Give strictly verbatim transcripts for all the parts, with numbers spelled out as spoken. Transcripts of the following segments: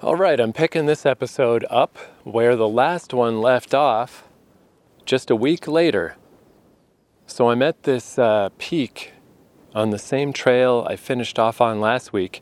All right, I'm picking this episode up where the last one left off just a week later. So I'm at this uh, peak on the same trail I finished off on last week.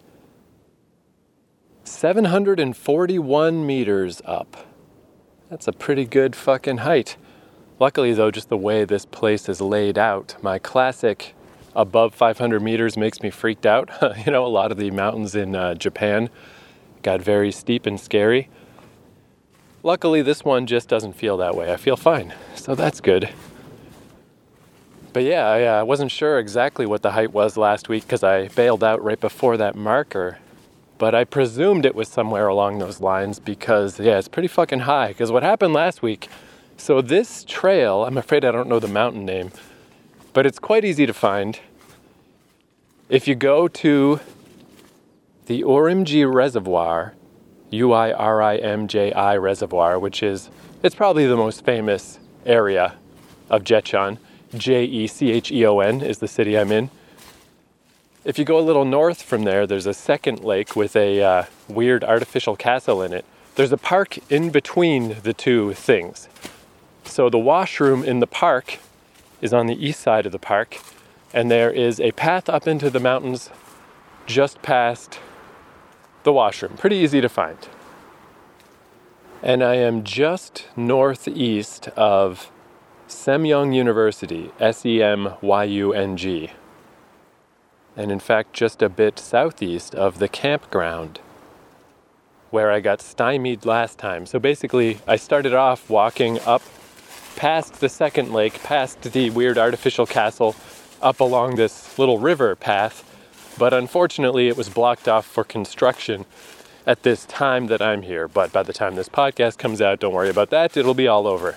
seven hundred forty-one meters up. That's a pretty good fucking height. Luckily though, just the way this place is laid out, my classic above five hundred meters makes me freaked out. You know, a lot of the mountains in uh, Japan got very steep and scary. Luckily, this one just doesn't feel that way. I feel fine, so that's good. But yeah, I uh, wasn't sure exactly what the height was last week because I bailed out right before that marker. But I presumed it was somewhere along those lines because, yeah, it's pretty fucking high. Because what happened last week, so this trail, I'm afraid I don't know the mountain name, but it's quite easy to find. If you go to the Urimji Reservoir, U I R I M J I Reservoir, which is, it's probably the most famous area of Jecheon. J E C H E O N is the city I'm in. If you go a little north from there, there's a second lake with a uh, weird artificial castle in it. There's a park in between the two things. So the washroom in the park is on the east side of the park, and there is a path up into the mountains just past the washroom. Pretty easy to find. And I am just northeast of Semyong University, S E M Y U N G. And in fact, just a bit southeast of the campground where I got stymied last time. So basically, I started off walking up past the second lake, past the weird artificial castle, up along this little river path. But unfortunately, it was blocked off for construction at this time that I'm here. But by the time this podcast comes out, don't worry about that. It'll be all over.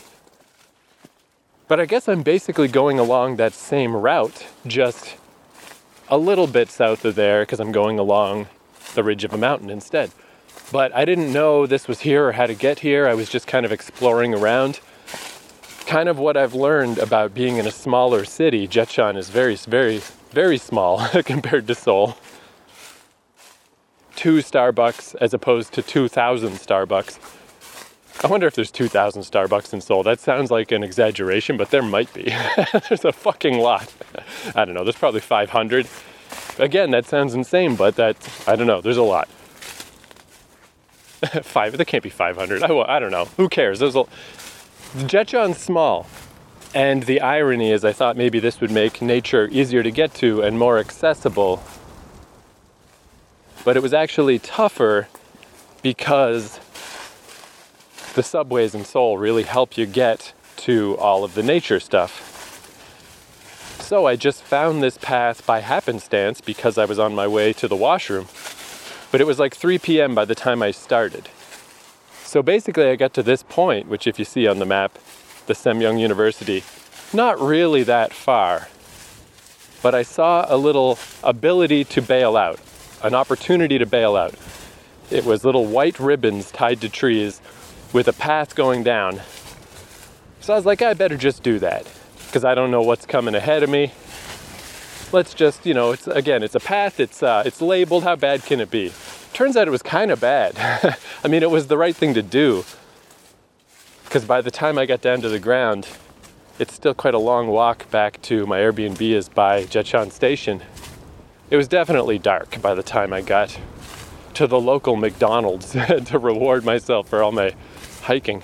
But I guess I'm basically going along that same route, just a little bit south of there, because I'm going along the ridge of a mountain instead. But I didn't know this was here or how to get here. I was just kind of exploring around. Kind of what I've learned about being in a smaller city. Jecheon is very, very, very small compared to Seoul. Two Starbucks as opposed to two thousand Starbucks. I wonder if there's two thousand Starbucks in Seoul. That sounds like an exaggeration, but there might be. There's a fucking lot. I don't know, there's probably five hundred. Again, that sounds insane, but that, I don't know, there's a lot. Five, there can't be five hundred. I, I don't know, who cares? There's a, Jecheon's small. And the irony is I thought maybe this would make nature easier to get to and more accessible. But it was actually tougher because the subways in Seoul really help you get to all of the nature stuff. So I just found this path by happenstance because I was on my way to the washroom. But it was like three p.m. by the time I started. So basically I got to this point, which if you see on the map, the Semyong University, not really that far. But I saw a little ability to bail out, an opportunity to bail out. It was little white ribbons tied to trees with a path going down. So I was like, I better just do that because I don't know what's coming ahead of me. Let's just, you know, it's again, it's a path, it's uh, it's labeled, how bad can it be? Turns out it was kind of bad. I mean, it was the right thing to do because by the time I got down to the ground, it's still quite a long walk back to my Airbnb is by Jecheon Station. It was definitely dark by the time I got to the local McDonald's to reward myself for all my hiking.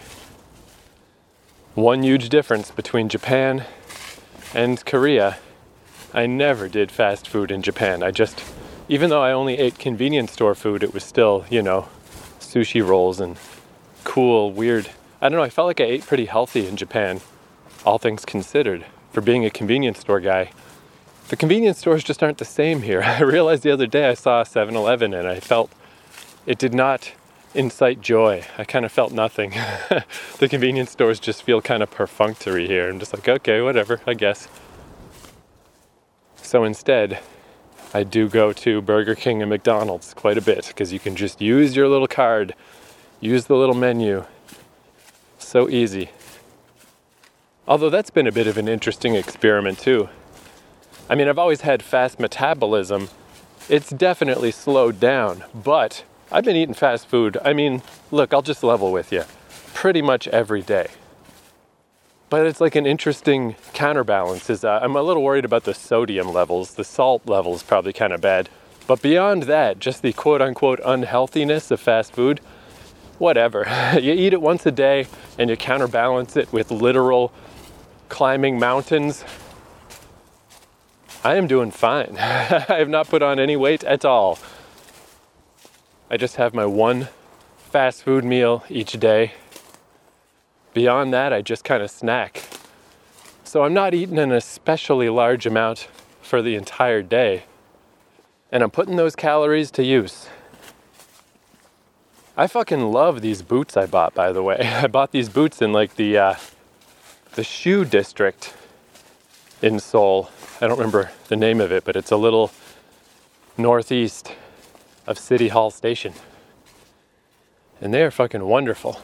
One huge difference between Japan and Korea. I never did fast food in Japan. I just, even though I only ate convenience store food, it was still, you know, sushi rolls and cool, weird. I don't know, I felt like I ate pretty healthy in Japan, all things considered, for being a convenience store guy. The convenience stores just aren't the same here. I realized the other day I saw a seven eleven and I felt it did not incite joy. I kind of felt nothing. The convenience stores just feel kind of perfunctory here. I'm just like, okay, whatever, I guess. So instead, I do go to Burger King and McDonald's quite a bit because you can just use your little card, use the little menu. So easy. Although that's been a bit of an interesting experiment too. I mean, I've always had fast metabolism. It's definitely slowed down, but I've been eating fast food. I mean, look, I'll just level with you. Pretty much every day. But it's like an interesting counterbalance. Is uh, I'm a little worried about the sodium levels. The salt level's probably kind of bad. But beyond that, just the quote-unquote unhealthiness of fast food, whatever. You eat it once a day and you counterbalance it with literal climbing mountains. I am doing fine. I have not put on any weight at all. I just have my one fast food meal each day. Beyond that, I just kind of snack. So I'm not eating an especially large amount for the entire day. And I'm putting those calories to use. I fucking love these boots I bought, by the way. I bought these boots in like the uh, the shoe district in Seoul. I don't remember the name of it, but it's a little northeast of City Hall Station. And they are fucking wonderful.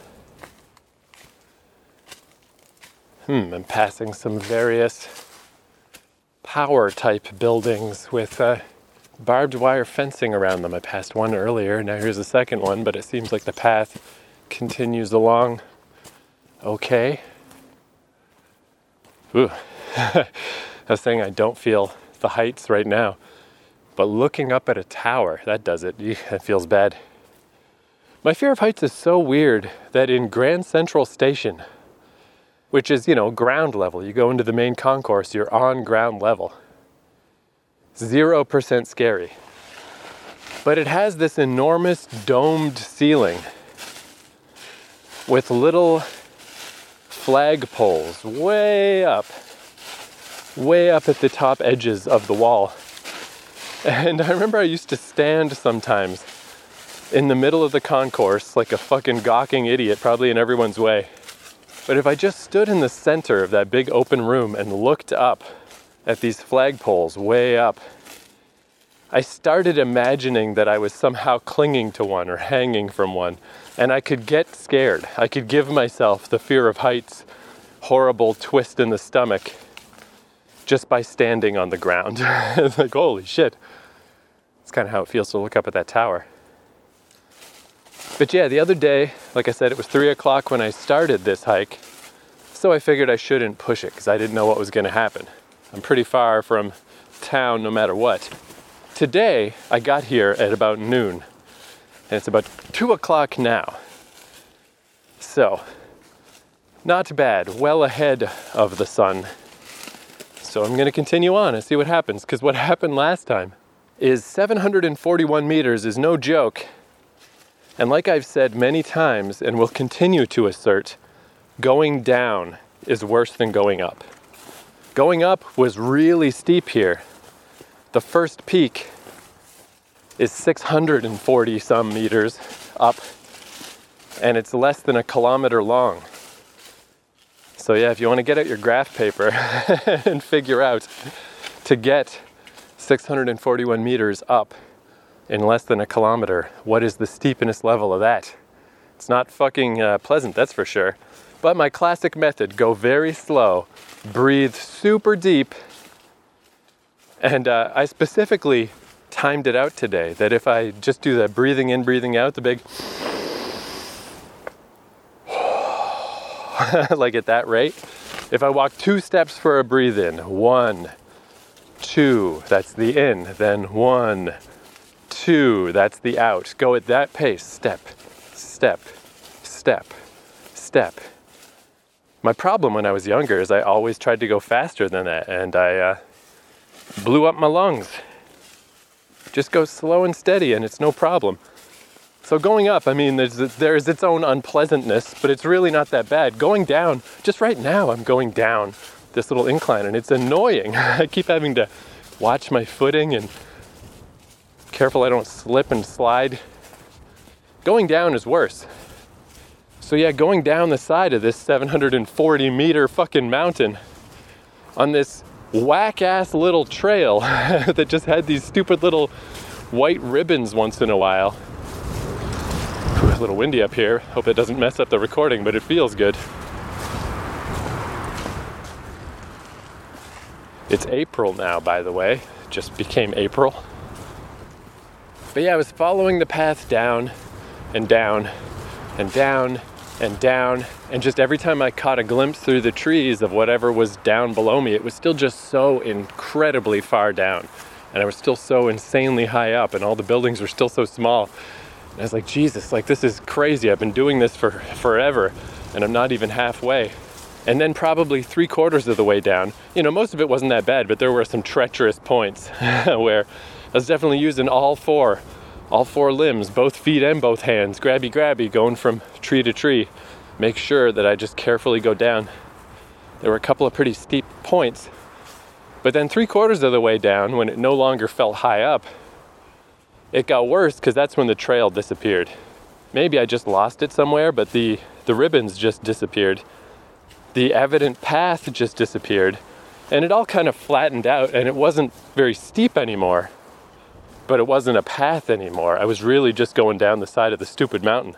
Hmm, I'm passing some various power type buildings with uh, barbed wire fencing around them. I passed one earlier, now here's the second one, but it seems like the path continues along okay. Ooh. I was saying I don't feel the heights right now, but looking up at a tower, that does it. It feels bad. My fear of heights is so weird that in Grand Central Station, which is, you know, ground level, you go into the main concourse, you're on ground level. Zero percent scary. But it has this enormous domed ceiling with little flag poles way up, way up at the top edges of the wall. And I remember I used to stand sometimes in the middle of the concourse like a fucking gawking idiot, probably in everyone's way. But if I just stood in the center of that big open room and looked up at these flagpoles way up, I started imagining that I was somehow clinging to one or hanging from one, and I could get scared. I could give myself the fear of heights, horrible twist in the stomach, just by standing on the ground. It's like, holy shit. It's kind of how it feels to look up at that tower. But yeah, the other day, like I said, it was three o'clock when I started this hike, so I figured I shouldn't push it because I didn't know what was going to happen. I'm pretty far from town no matter what. Today, I got here at about noon, and it's about two o'clock now. So, not bad, well ahead of the sun. So I'm going to continue on and see what happens, because what happened last time is seven hundred forty-one meters is no joke. And like I've said many times, and will continue to assert, going down is worse than going up. Going up was really steep here. The first peak is six hundred forty some meters up, and it's less than a kilometer long. So yeah, if you want to get out your graph paper and figure out to get six hundred forty-one meters up in less than a kilometer, what is the steepest level of that? It's not fucking uh, pleasant, that's for sure. But my classic method, go very slow, breathe super deep, and uh, I specifically timed it out today, that if I just do the breathing in, breathing out, the big like at that rate, if I walk two steps for a breathe in, one, two, that's the in, then one, two, that's the out. Go at that pace, step, step, step, step. My problem when I was younger is I always tried to go faster than that, and I uh, blew up my lungs. Just go slow and steady and it's no problem. So going up, I mean, there's, there's its own unpleasantness, but it's really not that bad. Going down, just right now I'm going down this little incline and it's annoying. I keep having to watch my footing and careful I don't slip and slide. Going down is worse. So yeah, going down the side of this seven hundred forty meter fucking mountain on this whack-ass little trail that just had these stupid little white ribbons once in a while. Whew, a little windy up here. Hope it doesn't mess up the recording, but it feels good. It's April now, by the way. Just became April. But yeah, I was following the path down and down and down and down, and just every time I caught a glimpse through the trees of whatever was down below me, it was still just so incredibly far down. And I was still so insanely high up, and all the buildings were still so small. And I was like, Jesus, like this is crazy. I've been doing this for forever, and I'm not even halfway. And then probably three quarters of the way down, you know, most of it wasn't that bad, but there were some treacherous points where I was definitely using all four, all four limbs, both feet and both hands, grabby, grabby, going from tree to tree. Make sure that I just carefully go down. There were a couple of pretty steep points, but then three quarters of the way down, when it no longer felt high up, it got worse because that's when the trail disappeared. Maybe I just lost it somewhere, but the, the ribbons just disappeared. The evident path just disappeared, and it all kind of flattened out, and it wasn't very steep anymore, but it wasn't a path anymore. I was really just going down the side of the stupid mountain.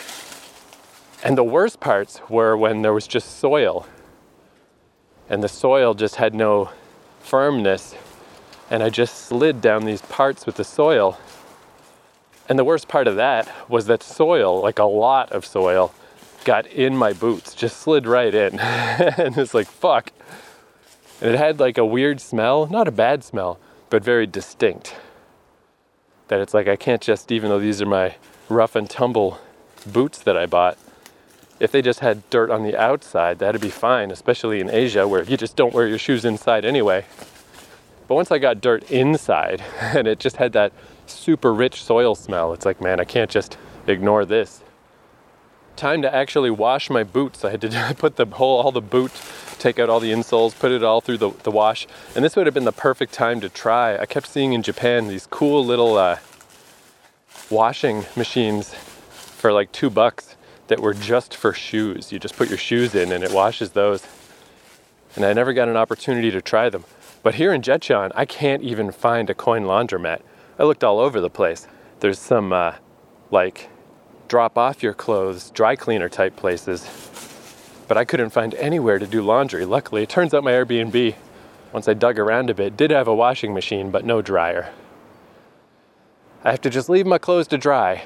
And the worst parts were when there was just soil, and the soil just had no firmness, and I just slid down these parts with the soil. And the worst part of that was that soil, like a lot of soil, got in my boots, just slid right in. And it's like, fuck. And it had like a weird smell, not a bad smell, but very distinct. That it's like, I can't just, even though these are my rough and tumble boots that I bought, if they just had dirt on the outside, that'd be fine, especially in Asia where you just don't wear your shoes inside anyway. But once I got dirt inside and it just had that super rich soil smell, it's like, man, I can't just ignore this. Time to actually wash my boots. I had to put the whole, all the boot, take out all the insoles, put it all through the, the wash. And this would have been the perfect time to try. I kept seeing in Japan these cool little uh, washing machines for like two bucks that were just for shoes. You just put your shoes in and it washes those. And I never got an opportunity to try them. But here in Jetchan, I can't even find a coin laundromat. I looked all over the place. There's some uh, like drop off your clothes, dry cleaner type places, but I couldn't find anywhere to do laundry. Luckily, it turns out my Airbnb, once I dug around a bit, did have a washing machine, but no dryer. I have to just leave my clothes to dry.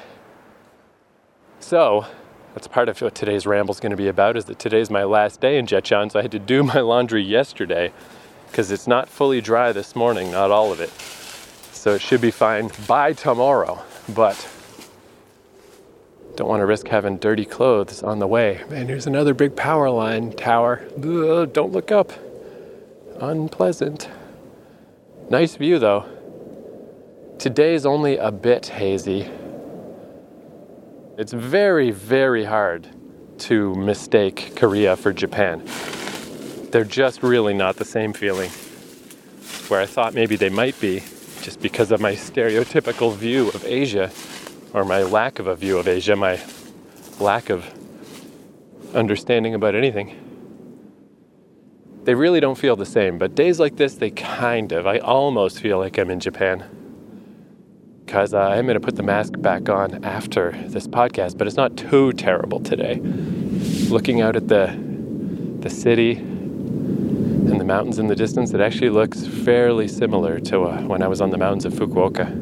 So, that's part of what today's ramble is going to be about, is that today's my last day in Jetchan, so I had to do my laundry yesterday, because it's not fully dry this morning, not all of it. So it should be fine by tomorrow, but don't want to risk having dirty clothes on the way. Man, here's another big power line tower. Ugh, don't look up. Unpleasant. Nice view though. Today's only a bit hazy. It's very, very hard to mistake Korea for Japan. They're just really not the same feeling. Where I thought maybe they might be, just because of my stereotypical view of Asia, or my lack of a view of Asia, my lack of understanding about anything. They really don't feel the same, but days like this, they kind of, I almost feel like I'm in Japan. Because uh, I'm going to put the mask back on after this podcast, but it's not too terrible today. Looking out at the the city and the mountains in the distance, it actually looks fairly similar to uh, when I was on the mountains of Fukuoka.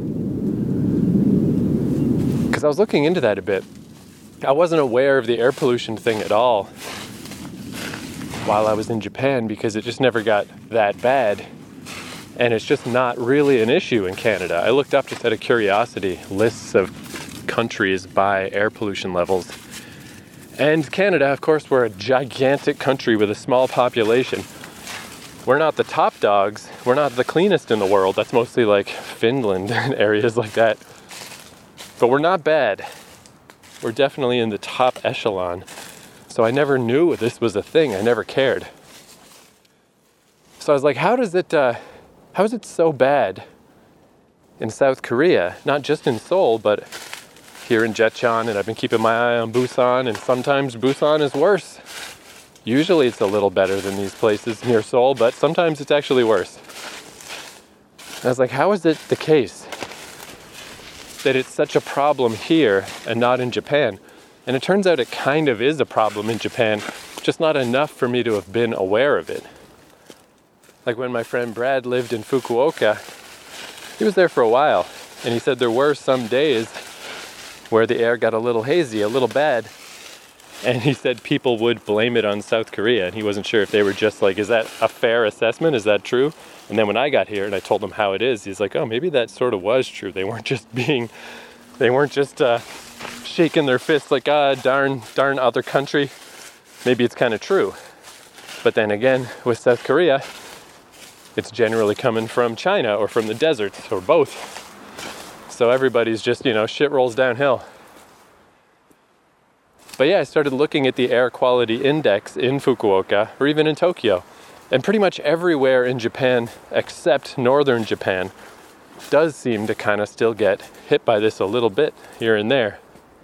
I was looking into that a bit. I wasn't aware of the air pollution thing at all while I was in Japan because it just never got that bad. And it's just not really an issue in Canada. I looked up just out of curiosity lists of countries by air pollution levels. And Canada, of course, we're a gigantic country with a small population. We're not the top dogs. We're not the cleanest in the world. That's mostly like Finland and areas like that. But we're not bad. We're definitely in the top echelon. So I never knew this was a thing. I never cared. So I was like, how does it, uh, how is it so bad in South Korea? Not just in Seoul, but here in Jetchan, and I've been keeping my eye on Busan, and sometimes Busan is worse. Usually it's a little better than these places near Seoul, but sometimes it's actually worse. And I was like, how is it the case that it's such a problem here and not in Japan? And it turns out it kind of is a problem in Japan, just not enough for me to have been aware of it. Like when my friend Brad lived in Fukuoka, he was there for a while, And he said there were some days where the air got a little hazy, a little bad. And he said people would blame it on South Korea. And he wasn't sure if they were just like, is that a fair assessment? Is that true? And then when I got here and I told him how it is, he's like, oh, maybe that sort of was true. They weren't just being, they weren't just uh, shaking their fists like, ah, darn, darn other country. Maybe it's kind of true. But then again, with South Korea, it's generally coming from China or from the desert or both. So everybody's just, you know, shit rolls downhill. But yeah, I started looking at the air quality index in Fukuoka or even in Tokyo. And pretty much everywhere in Japan, except northern Japan, does seem to kind of still get hit by this a little bit here and there.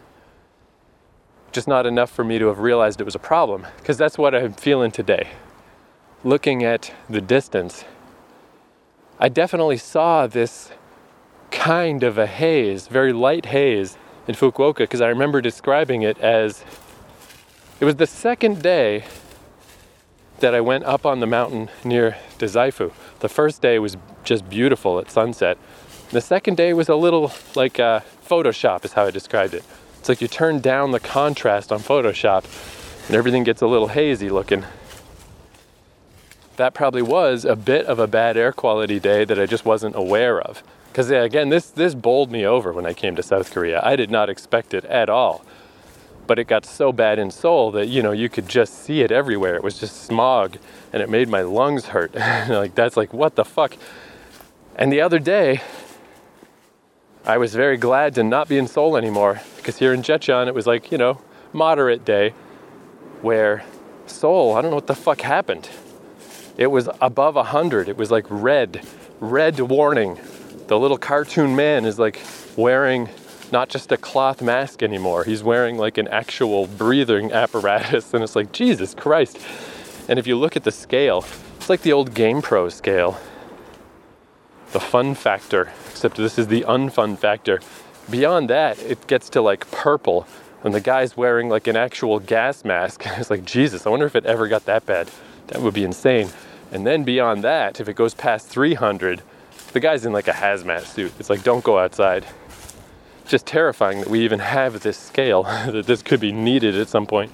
Just not enough for me to have realized it was a problem, because that's what I'm feeling today. Looking at the distance, I definitely saw this kind of a haze, very light haze in Fukuoka, because I remember describing it as, it was the second day that I went up on the mountain near Dazaifu. The first day was just beautiful at sunset. The second day was a little like uh, Photoshop is how I described it. It's like you turn down the contrast on Photoshop and everything gets a little hazy looking. That probably was a bit of a bad air quality day that I just wasn't aware of. Because yeah, again, this, this bowled me over when I came to South Korea. I did not expect it at all. But it got so bad in Seoul that, you know, you could just see it everywhere. It was just smog and it made my lungs hurt. Like, that's like, what the fuck? And the other day, I was very glad to not be in Seoul anymore, because here in Jecheon, it was like, you know, moderate day, where Seoul, I don't know what the fuck happened. It was above one hundred. It was like red, red warning. The little cartoon man is like wearing not just a cloth mask anymore. He's wearing like an actual breathing apparatus. And it's like, Jesus Christ. And if you look at the scale, it's like the old GamePro scale. The fun factor, except this is the unfun factor. Beyond that, it gets to like purple. And the guy's wearing like an actual gas mask. It's like, Jesus, I wonder if it ever got that bad. That would be insane. And then beyond that, if it goes past three hundred, the guy's in like a hazmat suit. It's like, don't go outside. It's just terrifying that we even have this scale, that this could be needed at some point.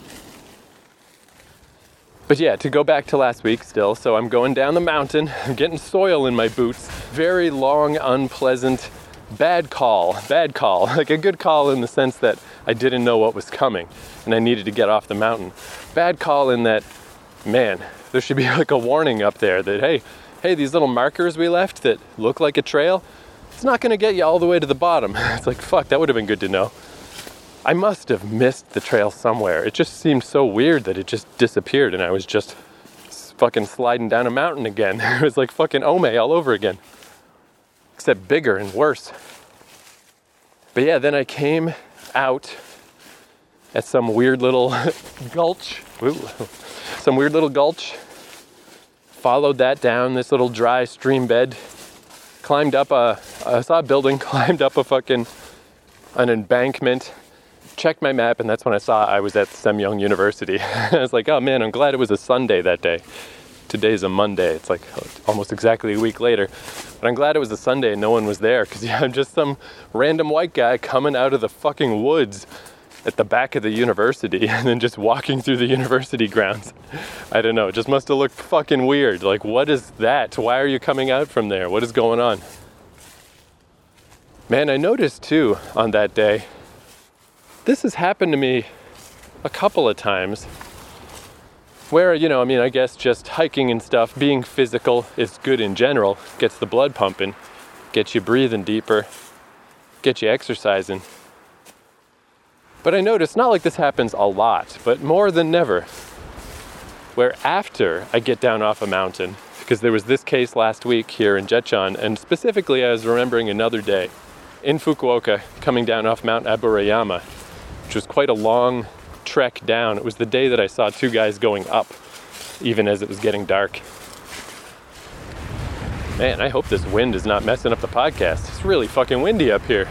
But yeah, to go back to last week still, so I'm going down the mountain, I'm getting soil in my boots. Very long, unpleasant, bad call, bad call. Like a good call in the sense that I didn't know what was coming and I needed to get off the mountain. Bad call in that, man, there should be like a warning up there that, hey, hey, these little markers we left that look like a trail, it's not gonna get you all the way to the bottom. It's like, fuck, that would have been good to know. I must have missed the trail somewhere. It just seemed so weird that it just disappeared and I was just fucking sliding down a mountain again. It was like fucking Ome all over again. Except bigger and worse. But yeah, then I came out at some weird little gulch. Ooh. Some weird little gulch. Followed that down this little dry stream bed. Climbed up a, I saw a building, climbed up a fucking, an embankment. Checked my map, and that's when I saw I was at Semyong University. I was like, oh man, I'm glad it was a Sunday that day. Today's a Monday. It's like almost exactly a week later. But I'm glad it was a Sunday and no one was there, because yeah, I'm just some random white guy coming out of the fucking woods at the back of the university and then just walking through the university grounds. I don't know, it just must have looked fucking weird. Like, what is that? Why are you coming out from there? What is going on? Man, I noticed too on that day, this has happened to me a couple of times where, you know, I mean, I guess just hiking and stuff, being physical is good in general, gets the blood pumping, gets you breathing deeper, gets you exercising. But I noticed, not like this happens a lot, but more than never, where after I get down off a mountain, because there was this case last week here in Jecheon, and specifically I was remembering another day in Fukuoka coming down off Mount Aburayama, which was quite a long trek down. It was the day that I saw two guys going up, even as it was getting dark. Man, I hope this wind is not messing up the podcast. It's really fucking windy up here.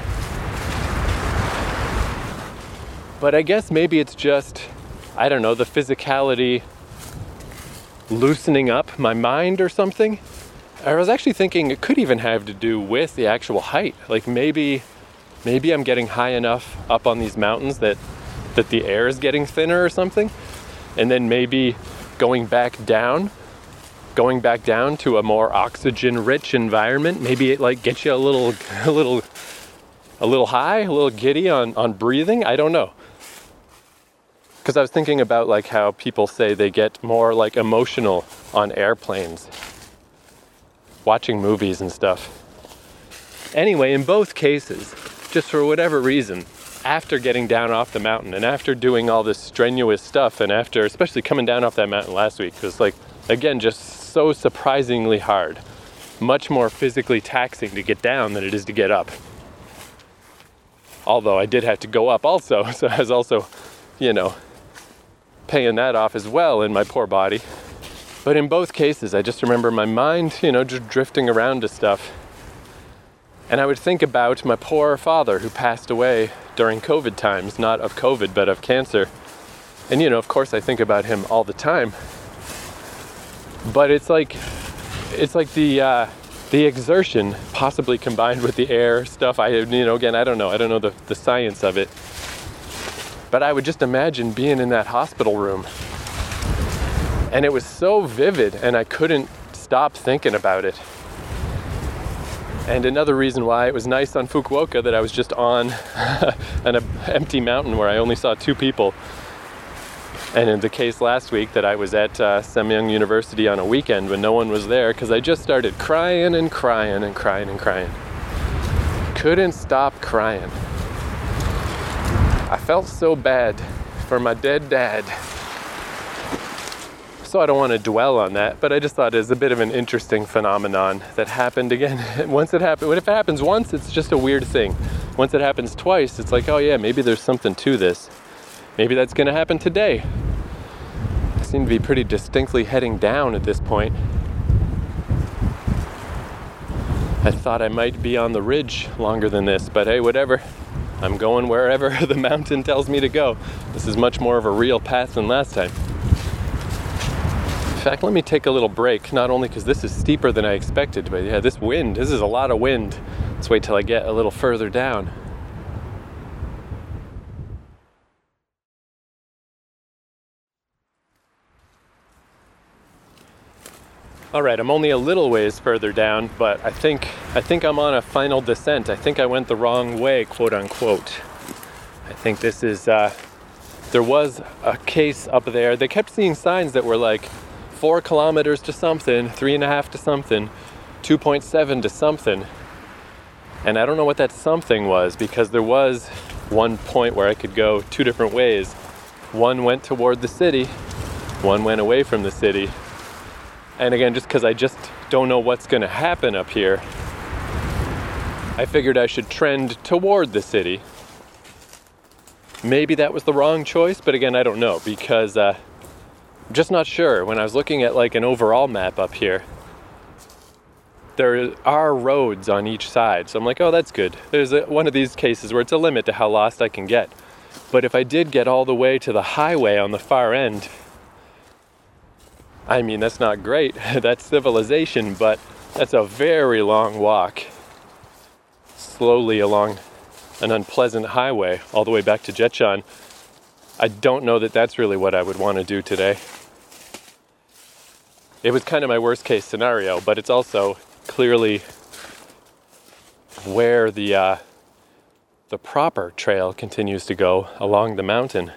But I guess maybe it's just, I don't know, the physicality loosening up my mind or something. I was actually thinking it could even have to do with the actual height. Like maybe, maybe I'm getting high enough up on these mountains that, that the air is getting thinner or something. And then maybe going back down, going back down to a more oxygen-rich environment, maybe it like gets you a little, a little, a little high, a little giddy on, on breathing. I don't know. Because I was thinking about like how people say they get more like emotional on airplanes, watching movies and stuff. Anyway, in both cases, just for whatever reason, after getting down off the mountain and after doing all this strenuous stuff and after especially coming down off that mountain last week, it was like, again, just so surprisingly hard, much more physically taxing to get down than it is to get up. Although I did have to go up also, so I was also, you know, paying that off as well in my poor body. But in both cases, I just remember my mind, you know, just drifting around to stuff. And I would think about my poor father who passed away during COVID times, not of COVID, but of cancer. And, you know, of course I think about him all the time. But it's like, it's like the, uh, the exertion possibly combined with the air stuff. I, you know, again, I don't know. I don't know the, the science of it. But I would just imagine being in that hospital room. And it was so vivid, and I couldn't stop thinking about it. And another reason why it was nice on Fukuoka that I was just on an empty mountain where I only saw two people. And in the case last week that I was at uh, Semyang University on a weekend when no one was there, because I just started crying and crying and crying and crying. Couldn't stop crying. I felt so bad for my dead dad. So I don't want to dwell on that, but I just thought it was a bit of an interesting phenomenon that happened again. Once it happened, if it happens once, it's just a weird thing. Once it happens twice, it's like, oh yeah, maybe there's something to this. Maybe that's going to happen today. I seem to be pretty distinctly heading down at this point. I thought I might be on the ridge longer than this, but hey, whatever. I'm going wherever the mountain tells me to go. This is much more of a real path than last time. In fact, let me take a little break, not only because this is steeper than I expected, but yeah, this wind, this is a lot of wind. Let's wait till I get a little further down. All right, I'm only a little ways further down, but I think I think I'm on a final descent. I think I went the wrong way, quote unquote. I think this is, uh, there was a case up there. They kept seeing signs that were like four kilometers to something, three and a half to something, two point seven to something. And I don't know what that something was, because there was one point where I could go two different ways. One went toward the city, one went away from the city. And again, just because I just don't know what's going to happen up here, I figured I should trend toward the city. Maybe that was the wrong choice, but again, I don't know, because uh, I'm just not sure. When I was looking at like an overall map up here, there are roads on each side. So I'm like, oh, that's good. There's a, one of these cases where it's a limit to how lost I can get. But if I did get all the way to the highway on the far end, I mean, that's not great. That's civilization, but that's a very long walk. Slowly along an unpleasant highway all the way back to Jetchan. I don't know that that's really what I would want to do today. It was kind of my worst case scenario, but it's also clearly where the uh, the proper trail continues to go along the mountain.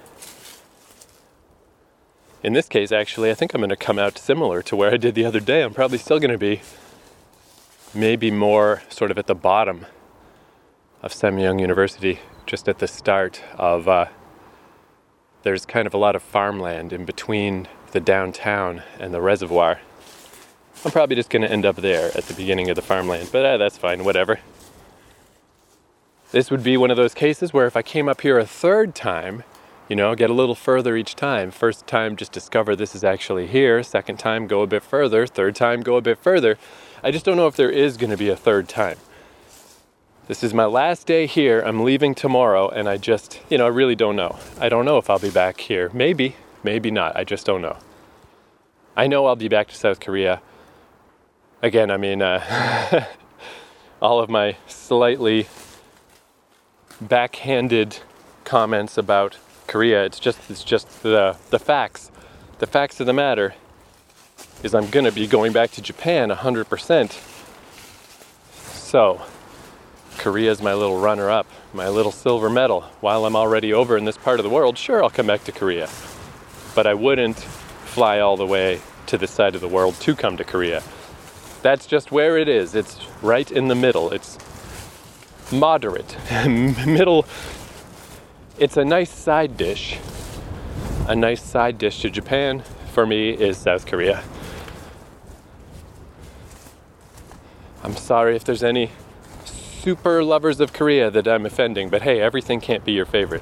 In this case, actually, I think I'm going to come out similar to where I did the other day. I'm probably still going to be maybe more sort of at the bottom of Semyang University, just at the start of, uh, there's kind of a lot of farmland in between the downtown and the reservoir. I'm probably just going to end up there at the beginning of the farmland, but uh, that's fine, whatever. This would be one of those cases where if I came up here a third time, you know, get a little further each time. First time, just discover this is actually here. Second time, go a bit further. Third time, go a bit further. I just don't know if there is going to be a third time. This is my last day here. I'm leaving tomorrow, and I just, you know, I really don't know. I don't know if I'll be back here. Maybe, maybe not. I just don't know. I know I'll be back to South Korea. again, I mean, uh, all of my slightly backhanded comments about Korea, it's just it's just the the facts. The facts of the matter is I'm gonna be going back to Japan one hundred percent. So, Korea's my little runner-up, my little silver medal. While I'm already over in this part of the world, sure, I'll come back to Korea. But I wouldn't fly all the way to this side of the world to come to Korea. That's just where it is. It's right in the middle. It's moderate. Middle. It's a nice side dish. A nice side dish to Japan, for me, is South Korea. I'm sorry if there's any super lovers of Korea that I'm offending, but hey, everything can't be your favorite.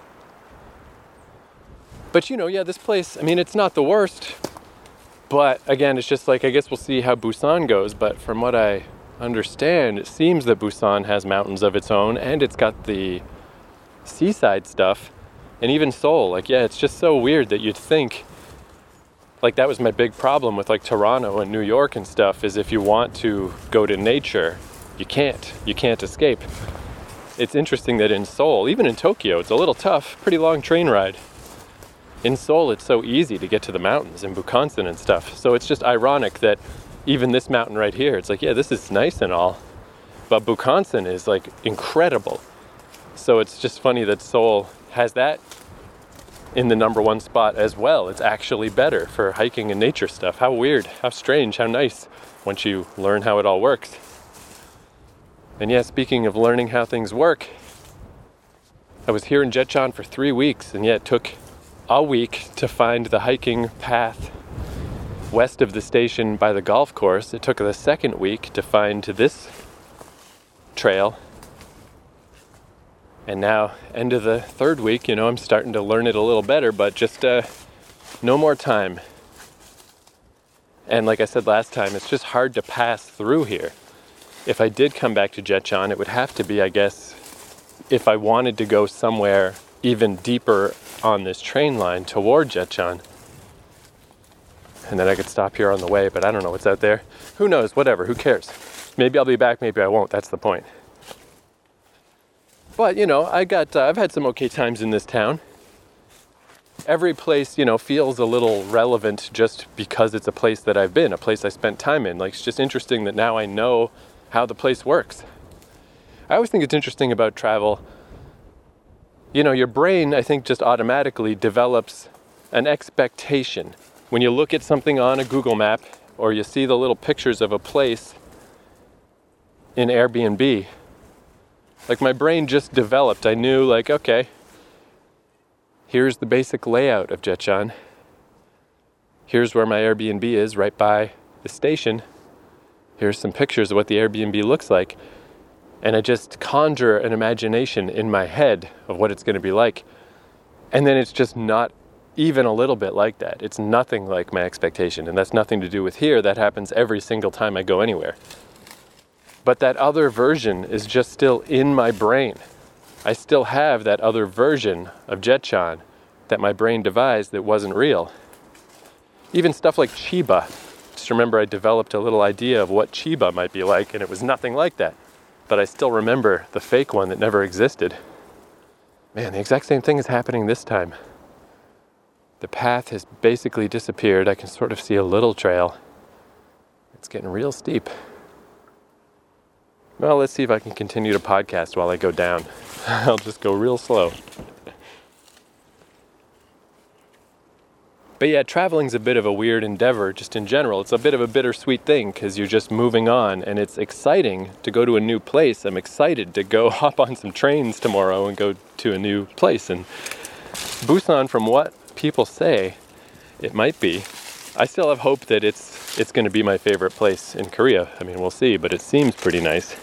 But you know, yeah, this place, I mean, it's not the worst, but again, it's just like, I guess we'll see how Busan goes, but from what I understand, it seems that Busan has mountains of its own, and it's got the seaside stuff, and even Seoul. Like, yeah, it's just so weird that you'd think, like, that was my big problem with like Toronto and New York and stuff, is if you want to go to nature, you can't. You can't escape. It's interesting that in Seoul, even in Tokyo, it's a little tough, pretty long train ride. In Seoul, it's so easy to get to the mountains in Bukhansan and stuff. So it's just ironic that even this mountain right here, it's like, yeah, this is nice and all, but Bukhansan is like incredible. So it's just funny that Seoul has that in the number one spot as well. It's actually better for hiking and nature stuff. How weird, how strange, how nice once you learn how it all works. And yeah, speaking of learning how things work, I was here in Jetchan for three weeks, and yeah, it took a week to find the hiking path west of the station by the golf course. It took the second week to find this trail. And now, end of the third week, you know, I'm starting to learn it a little better, but just uh, no more time. And like I said last time, it's just hard to pass through here. If I did come back to Jetchan, it would have to be, I guess, if I wanted to go somewhere even deeper on this train line toward Jetchan. And then I could stop here on the way, but I don't know what's out there. Who knows? Whatever. Who cares? Maybe I'll be back, maybe I won't. That's the point. But, you know, I got, uh, I've had some okay times in this town. Every place, you know, feels a little relevant just because it's a place that I've been, a place I spent time in. Like, it's just interesting that now I know how the place works. I always think it's interesting about travel. You know, your brain, I think, just automatically develops an expectation. When you look at something on a Google map, or you see the little pictures of a place in Airbnb, like my brain just developed. I knew, like, okay, here's the basic layout of Jetchan. Here's where my Airbnb is, right by the station. Here's some pictures of what the Airbnb looks like. And I just conjure an imagination in my head of what it's going to be like. And then it's just not even a little bit like that. It's nothing like my expectation. And that's nothing to do with here. That happens every single time I go anywhere. But that other version is just still in my brain. I still have that other version of Jetchan that my brain devised that wasn't real. Even stuff like Chiba. Just remember I developed a little idea of what Chiba might be like, and it was nothing like that. But I still remember the fake one that never existed. Man, the exact same thing is happening this time. The path has basically disappeared. I can sort of see a little trail. It's getting real steep. Well, let's see if I can continue to podcast while I go down. I'll just go real slow. But yeah, traveling's a bit of a weird endeavor just in general. It's a bit of a bittersweet thing because you're just moving on, and it's exciting to go to a new place. I'm excited to go hop on some trains tomorrow and go to a new place. And Busan, from what people say, it might be. I still have hope that it's it's going to be my favorite place in Korea. I mean, we'll see, but it seems pretty nice.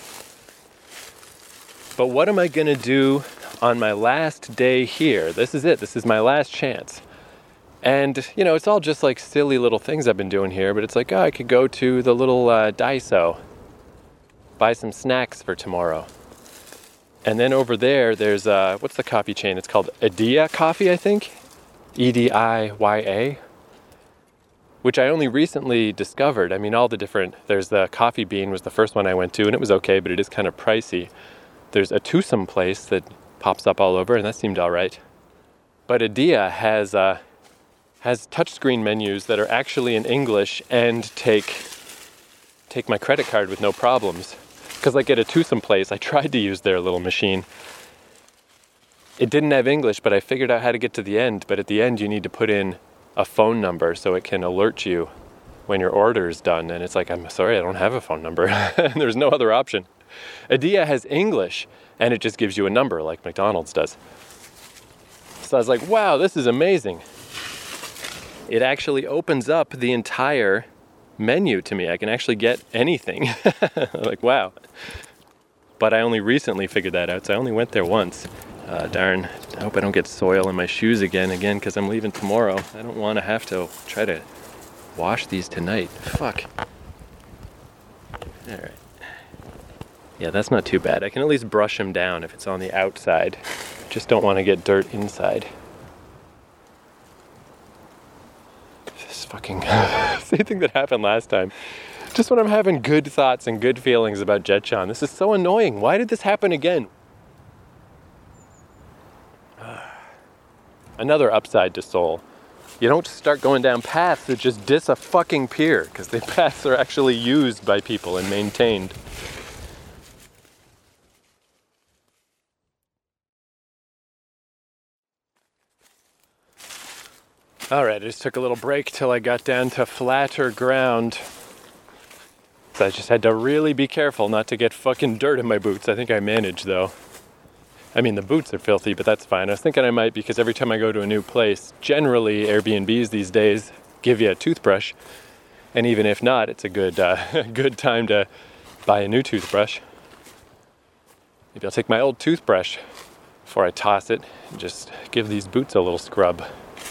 But what am I going to do on my last day here? This is it. This is my last chance. And, you know, it's all just like silly little things I've been doing here, but it's like, oh, I could go to the little uh, Daiso, buy some snacks for tomorrow. And then over there, there's, uh, what's the coffee chain? It's called Ediya Coffee, I think. E D I Y A. which I only recently discovered. I mean, all the different, there's the Coffee Bean was the first one I went to, and it was okay, but it is kind of pricey. There's a Twosome place that pops up all over, and that seemed all right. But Adia has uh, has touchscreen menus that are actually in English and take take my credit card with no problems. Because like at a Twosome place, I tried to use their little machine. It didn't have English, but I figured out how to get to the end. But at the end, you need to put in a phone number so it can alert you when your order is done. And it's like, I'm sorry, I don't have a phone number. There's no other option. Adia has English, and it just gives you a number like McDonald's does. So I was like, wow, this is amazing. It actually opens up the entire menu to me. I can actually get anything. Like, wow. But I only recently figured that out, so I only went there once. Uh, darn, I hope I don't get soil in my shoes again, again, because I'm leaving tomorrow. I don't want to have to try to wash these tonight. Fuck. Alright. Yeah, that's not too bad. I can at least brush them down if it's on the outside. Just don't want to get dirt inside. This fucking same thing that happened last time. Just when I'm having good thoughts and good feelings about Jetchan. This is so annoying. Why did this happen again? Another upside to Seoul. You don't start going down paths that just diss a fucking pier, because the paths are actually used by people and maintained. Alright, I just took a little break till I got down to flatter ground. So I just had to really be careful not to get fucking dirt in my boots. I think I managed though. I mean, the boots are filthy, but that's fine. I was thinking I might, because every time I go to a new place, generally Airbnbs these days give you a toothbrush. And even if not, it's a good, uh, good time to buy a new toothbrush. Maybe I'll take my old toothbrush before I toss it and just give these boots a little scrub.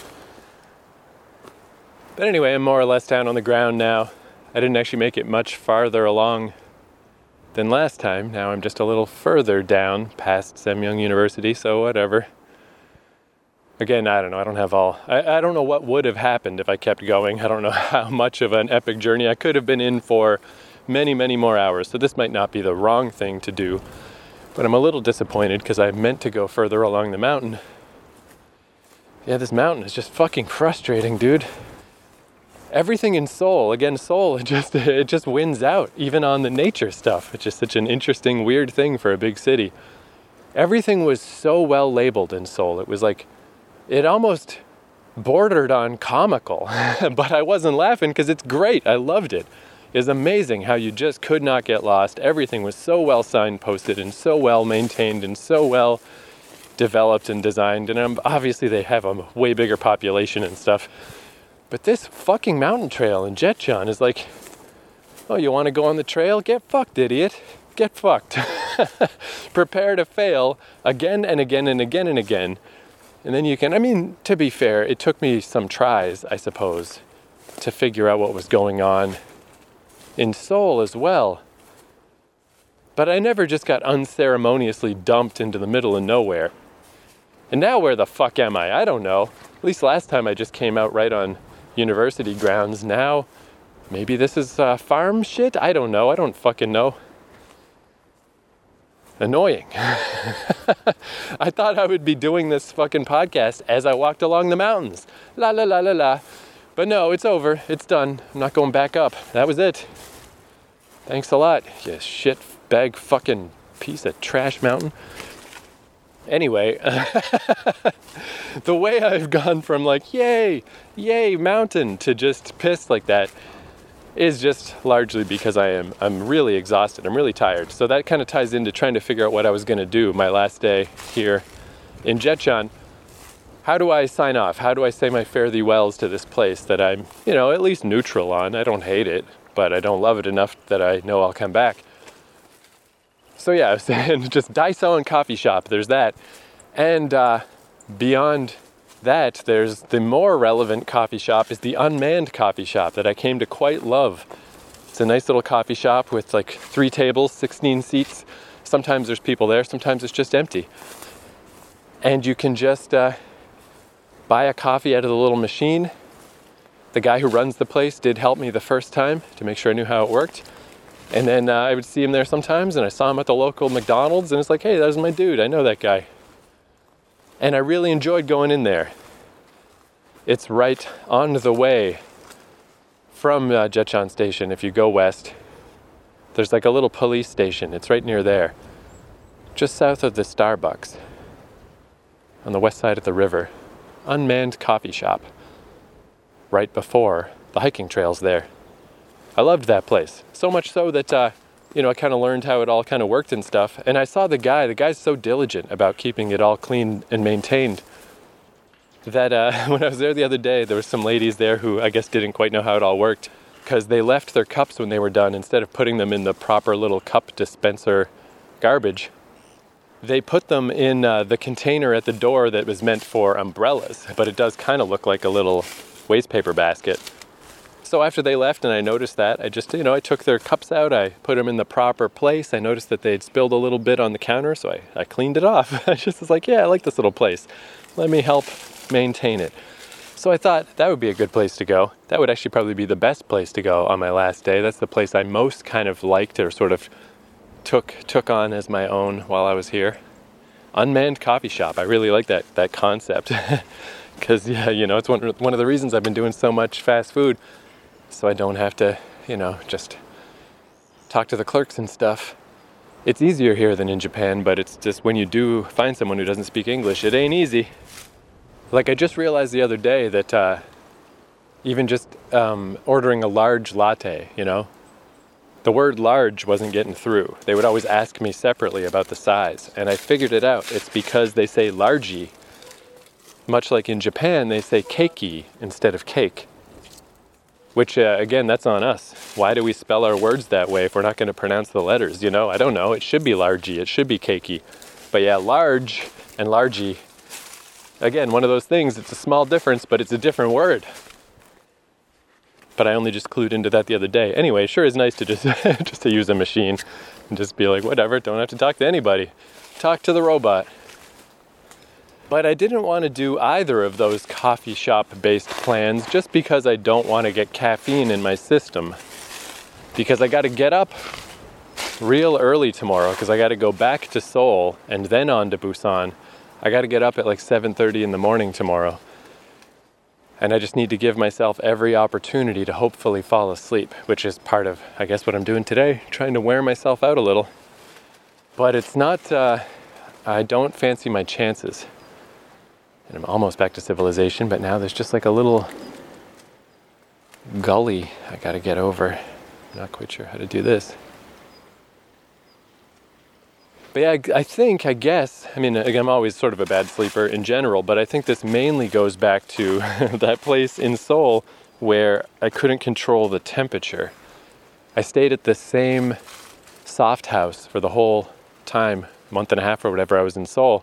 But anyway, I'm more or less down on the ground now. I didn't actually make it much farther along than last time. Now I'm just a little further down past Semyong University, so whatever. Again, I don't know. I don't have all... I, I don't know what would have happened if I kept going. I don't know how much of an epic journey I could have been in for many, many more hours. So this might not be the wrong thing to do. But I'm a little disappointed because I meant to go further along the mountain. Yeah, this mountain is just fucking frustrating, dude. Everything in Seoul, again, Seoul, it just it just wins out, even on the nature stuff. It's just such an interesting, weird thing for a big city. Everything was so well labeled in Seoul. It was like, it almost bordered on comical, but I wasn't laughing because it's great. I loved it. It's amazing how you just could not get lost. Everything was so well signposted and so well maintained and so well developed and designed. And um, obviously they have a way bigger population and stuff. But this fucking mountain trail in Jetchan is like, oh, you want to go on the trail? Get fucked, idiot. Get fucked. Prepare to fail again and again and again and again. And then you can, I mean, to be fair, it took me some tries, I suppose, to figure out what was going on in Seoul as well. But I never just got unceremoniously dumped into the middle of nowhere. And now where the fuck am I? I don't know. At least last time I just came out right on university grounds. Now, maybe this is uh, farm shit? I don't know. I don't fucking know. Annoying. I thought I would be doing this fucking podcast as I walked along the mountains. La la la la la. But no, it's over. It's done. I'm not going back up. That was it. Thanks a lot, you shit bag fucking piece of trash mountain. Anyway, the way I've gone from like, yay, yay, mountain, to just pissed like that is just largely because I am, I'm really exhausted. I'm really tired. So that kind of ties into trying to figure out what I was going to do my last day here in Jetchan. How do I sign off? How do I say my fare thee wells to this place that I'm, you know, at least neutral on? I don't hate it, but I don't love it enough that I know I'll come back. So yeah, I was saying just Daiso and coffee shop, there's that. And uh, beyond that, there's the more relevant coffee shop is the unmanned coffee shop that I came to quite love. It's a nice little coffee shop with like three tables, sixteen seats. Sometimes there's people there, sometimes it's just empty. And you can just uh, buy a coffee out of the little machine. The guy who runs the place did help me the first time to make sure I knew how it worked. And then uh, I would see him there sometimes, and I saw him at the local McDonald's, and it's like, hey, that was my dude. I know that guy. And I really enjoyed going in there. It's right on the way from uh, Jetchan Station. If you go west, there's like a little police station. It's right near there, just south of the Starbucks, on the west side of the river. Unmanned coffee shop, right before the hiking trails there. I loved that place, so much so that, uh, you know, I kind of learned how it all kind of worked and stuff. And I saw the guy, the guy's so diligent about keeping it all clean and maintained that uh, when I was there the other day, there were some ladies there who I guess didn't quite know how it all worked, because they left their cups when they were done. Instead of putting them in the proper little cup dispenser garbage, they put them in uh, the container at the door that was meant for umbrellas, but it does kind of look like a little waste paper basket. So after they left and I noticed that, I just, you know, I took their cups out, I put them in the proper place. I noticed that they'd spilled a little bit on the counter, so I, I cleaned it off. I just was like, yeah, I like this little place. Let me help maintain it. So I thought that would be a good place to go. That would actually probably be the best place to go on my last day. That's the place I most kind of liked or sort of took took on as my own while I was here. Unmanned coffee shop. I really like that that concept. Because, yeah, you know, it's one, one of the reasons I've been doing so much fast food. So I don't have to, you know, just talk to the clerks and stuff. It's easier here than in Japan, but it's just when you do find someone who doesn't speak English, it ain't easy. Like I just realized the other day that uh, even just um, ordering a large latte, you know, the word large wasn't getting through. They would always ask me separately about the size, and I figured it out. It's because they say largy, much like in Japan, they say keiki instead of cake. Which, uh, again, that's on us. Why do we spell our words that way if we're not going to pronounce the letters? You know, I don't know. It should be largy. It should be cakey. But yeah, large and largy, again, one of those things. It's a small difference, but it's a different word. But I only just clued into that the other day. Anyway, it sure is nice to just, just to use a machine and just be like, whatever, don't have to talk to anybody. Talk to the robot. But I didn't want to do either of those coffee shop-based plans just because I don't want to get caffeine in my system. Because I got to get up real early tomorrow because I got to go back to Seoul and then on to Busan. I got to get up at like seven thirty in the morning tomorrow. And I just need to give myself every opportunity to hopefully fall asleep, which is part of, I guess, what I'm doing today, trying to wear myself out a little. But it's not, uh, I don't fancy my chances. And I'm almost back to civilization, but now there's just like a little gully I gotta get over. I'm not quite sure how to do this. But yeah, I, I think, I guess, I mean, again, I'm always sort of a bad sleeper in general, but I think this mainly goes back to that place in Seoul where I couldn't control the temperature. I stayed at the same soft house for the whole time, month and a half or whatever I was in Seoul.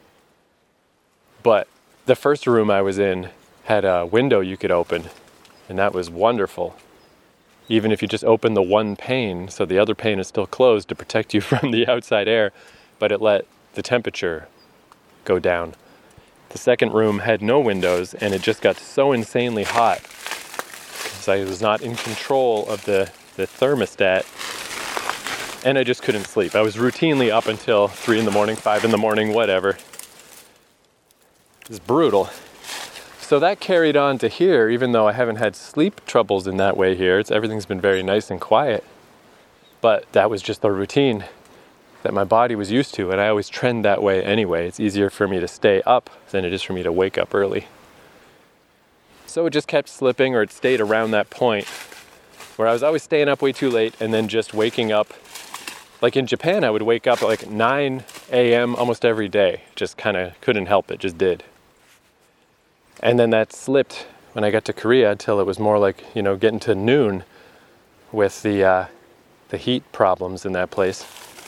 But the first room I was in had a window you could open, and that was wonderful. Even if you just open the one pane, so the other pane is still closed to protect you from the outside air, but it let the temperature go down. The second room had no windows, and it just got so insanely hot because I was not in control of the, the thermostat, and I just couldn't sleep. I was routinely up until three in the morning, five in the morning, whatever. It's brutal. So that carried on to here, even though I haven't had sleep troubles in that way here. It's, everything's been very nice and quiet. But that was just the routine that my body was used to, and I always trend that way anyway. It's easier for me to stay up than it is for me to wake up early. So it just kept slipping, or it stayed around that point where I was always staying up way too late and then just waking up. Like in Japan, I would wake up at like nine a.m. almost every day. Just kind of couldn't help it, just did. And then that slipped when I got to Korea until it was more like, you know, getting to noon with the uh, the heat problems in that place.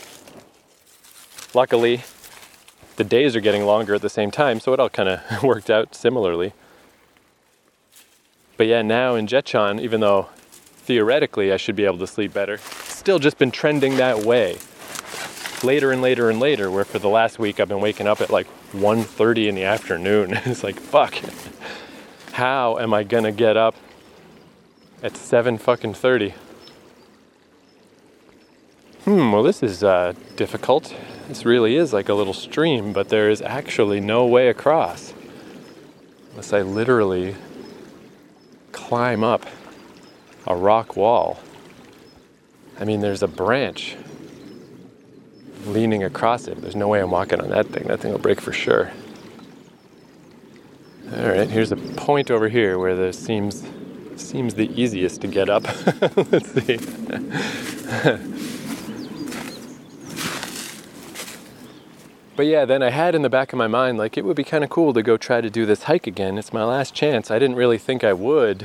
Luckily, the days are getting longer at the same time, so it all kind of worked out similarly. But yeah, now in Jetchan, even though theoretically I should be able to sleep better, it's still just been trending that way. Later and later and later, where for the last week I've been waking up at like one thirty in the afternoon. It's like, fuck, how am I gonna get up at seven fucking thirty. Hmm, well this is uh, difficult. This really is like a little stream, but there is actually no way across. Unless I literally climb up a rock wall. I mean, there's a branch leaning across it. There's no way I'm walking on that thing. That thing will break for sure. All right, here's a point over here where there seems seems the easiest to get up. Let's see. But yeah, then I had in the back of my mind, like, it would be kind of cool to go try to do this hike again. It's my last chance. I didn't really think I would.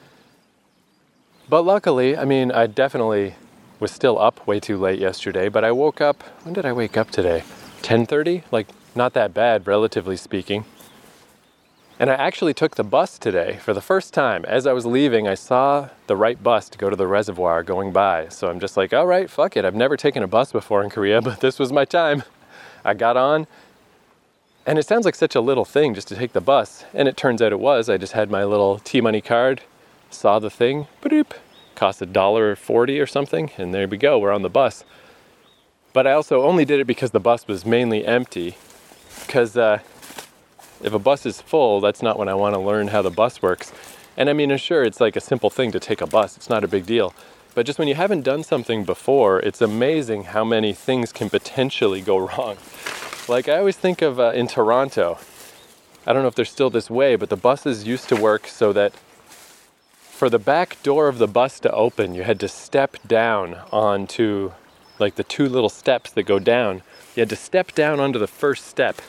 But luckily, I mean, I definitely was still up way too late yesterday, but I woke up, when did I wake up today? ten thirty? Like, not that bad, relatively speaking. And I actually took the bus today for the first time. As I was leaving, I saw the right bus to go to the reservoir going by. So I'm just like, all right, fuck it. I've never taken a bus before in Korea, but this was my time. I got on, and it sounds like such a little thing just to take the bus. And it turns out it was. I just had my little T-Money card, saw the thing, ba-doop, cost a dollar forty or something, and there we go, we're on the bus. But I also only did it because the bus was mainly empty, because uh, if a bus is full, that's not when I want to learn how the bus works. And I mean, sure, it's like a simple thing to take a bus, it's not a big deal. But just when you haven't done something before, it's amazing how many things can potentially go wrong. Like I always think of uh, in Toronto, I don't know if they're still this way, but the buses used to work so that for the back door of the bus to open, you had to step down onto like the two little steps that go down. You had to step down onto the first step.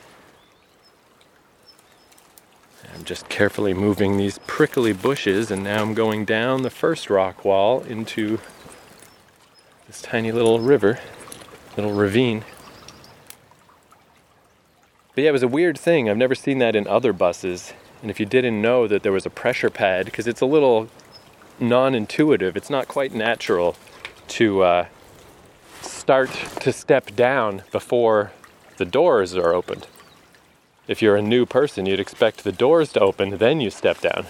I'm just carefully moving these prickly bushes, and now I'm going down the first rock wall into this tiny little river, little ravine. But yeah, it was a weird thing. I've never seen that in other buses. And if you didn't know that there was a pressure pad, because it's a little non-intuitive, it's not quite natural to uh, start to step down before the doors are opened. If you're a new person, you'd expect the doors to open, then you step down.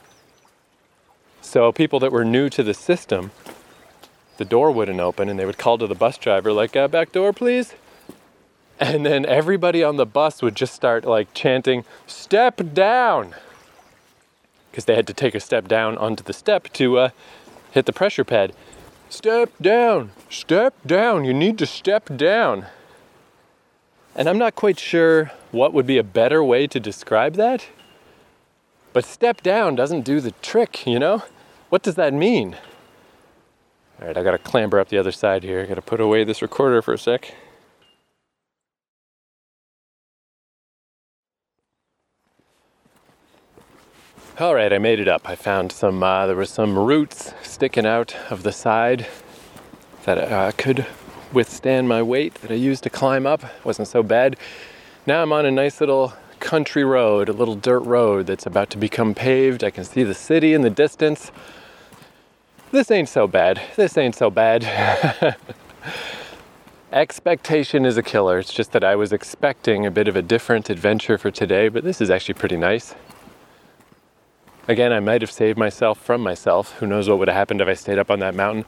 So people that were new to the system, the door wouldn't open, and they would call to the bus driver, like, uh, back door, please. And then everybody on the bus would just start, like, chanting, step down. Because they had to take a step down onto the step to uh, hit the pressure pad. Step down, step down, you need to step down. And I'm not quite sure what would be a better way to describe that. But step down doesn't do the trick, you know? What does that mean? All right, I gotta clamber up the other side here. I gotta put away this recorder for a sec. All right, I made it up. I found some, uh, there were some roots sticking out of the side that uh, could withstand my weight that I used to climb up. It wasn't so bad. Now I'm on a nice little country road, a little dirt road that's about to become paved. I can see the city in the distance. This ain't so bad. This ain't so bad. Expectation is a killer. It's just that I was expecting a bit of a different adventure for today, but this is actually pretty nice. Again, I might have saved myself from myself. Who knows what would have happened if I stayed up on that mountain.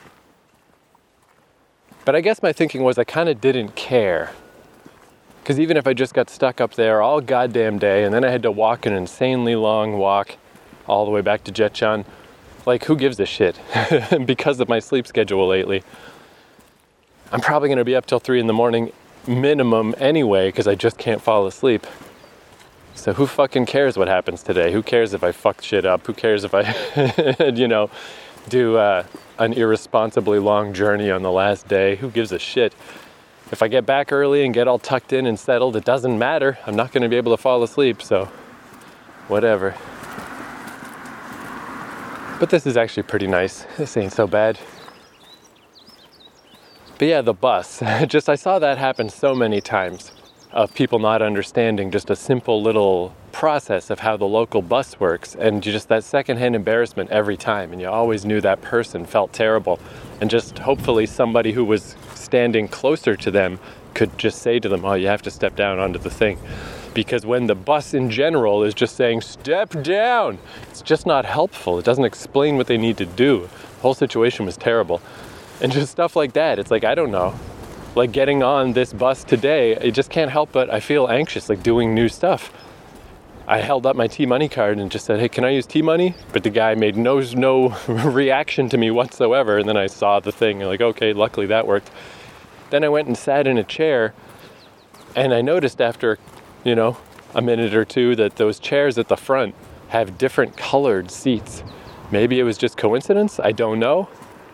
But I guess my thinking was I kind of didn't care. Because even if I just got stuck up there all goddamn day, and then I had to walk an insanely long walk all the way back to Jetchan, like, who gives a shit? Because of my sleep schedule lately. I'm probably going to be up till three in the morning minimum anyway, because I just can't fall asleep. So who fucking cares what happens today? Who cares if I fuck shit up? Who cares if I, you know, do uh, an irresponsibly long journey on the last day? Who gives a shit? If I get back early and get all tucked in and settled, it doesn't matter. I'm not going to be able to fall asleep, so whatever. But this is actually pretty nice. This ain't so bad. But yeah, the bus. Just, I saw that happen so many times, of people not understanding just a simple little process of how the local bus works, and just that secondhand embarrassment every time, and you always knew that person felt terrible, and just hopefully somebody who was standing closer to them could just say to them, oh, you have to step down onto the thing. Because when the bus in general is just saying, step down, it's just not helpful. It doesn't explain what they need to do. The whole situation was terrible. And just stuff like that. It's like, I don't know. Like getting on this bus today, it just can't help but I feel anxious, like doing new stuff. I held up my T-Money card and just said, hey, can I use T-Money? But the guy made no, no reaction to me whatsoever. And then I saw the thing and like, okay, luckily that worked. Then I went and sat in a chair and I noticed after you know, a minute or two that those chairs at the front have different colored seats. Maybe it was just coincidence, I don't know.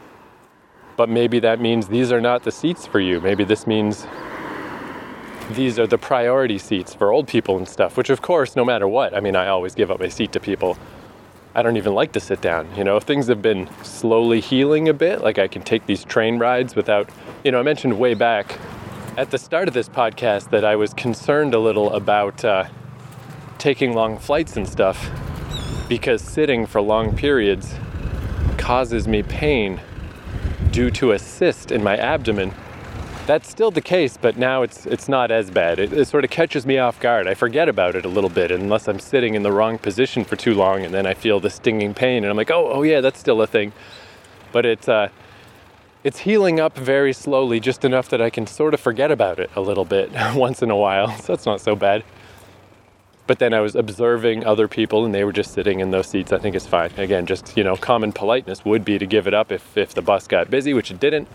But maybe that means these are not the seats for you. Maybe this means these are the priority seats for old people and stuff, which of course, no matter what, I mean, I always give up my seat to people. I don't even like to sit down, you know, things have been slowly healing a bit, like I can take these train rides without, you know, I mentioned way back at the start of this podcast that I was concerned a little about uh, taking long flights and stuff because sitting for long periods causes me pain due to a cyst in my abdomen. That's still the case, but now it's it's not as bad. It, it sort of catches me off guard. I forget about it a little bit unless I'm sitting in the wrong position for too long and then I feel the stinging pain and I'm like, oh, oh yeah, that's still a thing. But it's... Uh, It's healing up very slowly, just enough that I can sort of forget about it a little bit once in a while, so that's not so bad. But then I was observing other people and they were just sitting in those seats. I think it's fine. Again, just, you know, common politeness would be to give it up if, if the bus got busy, which it didn't.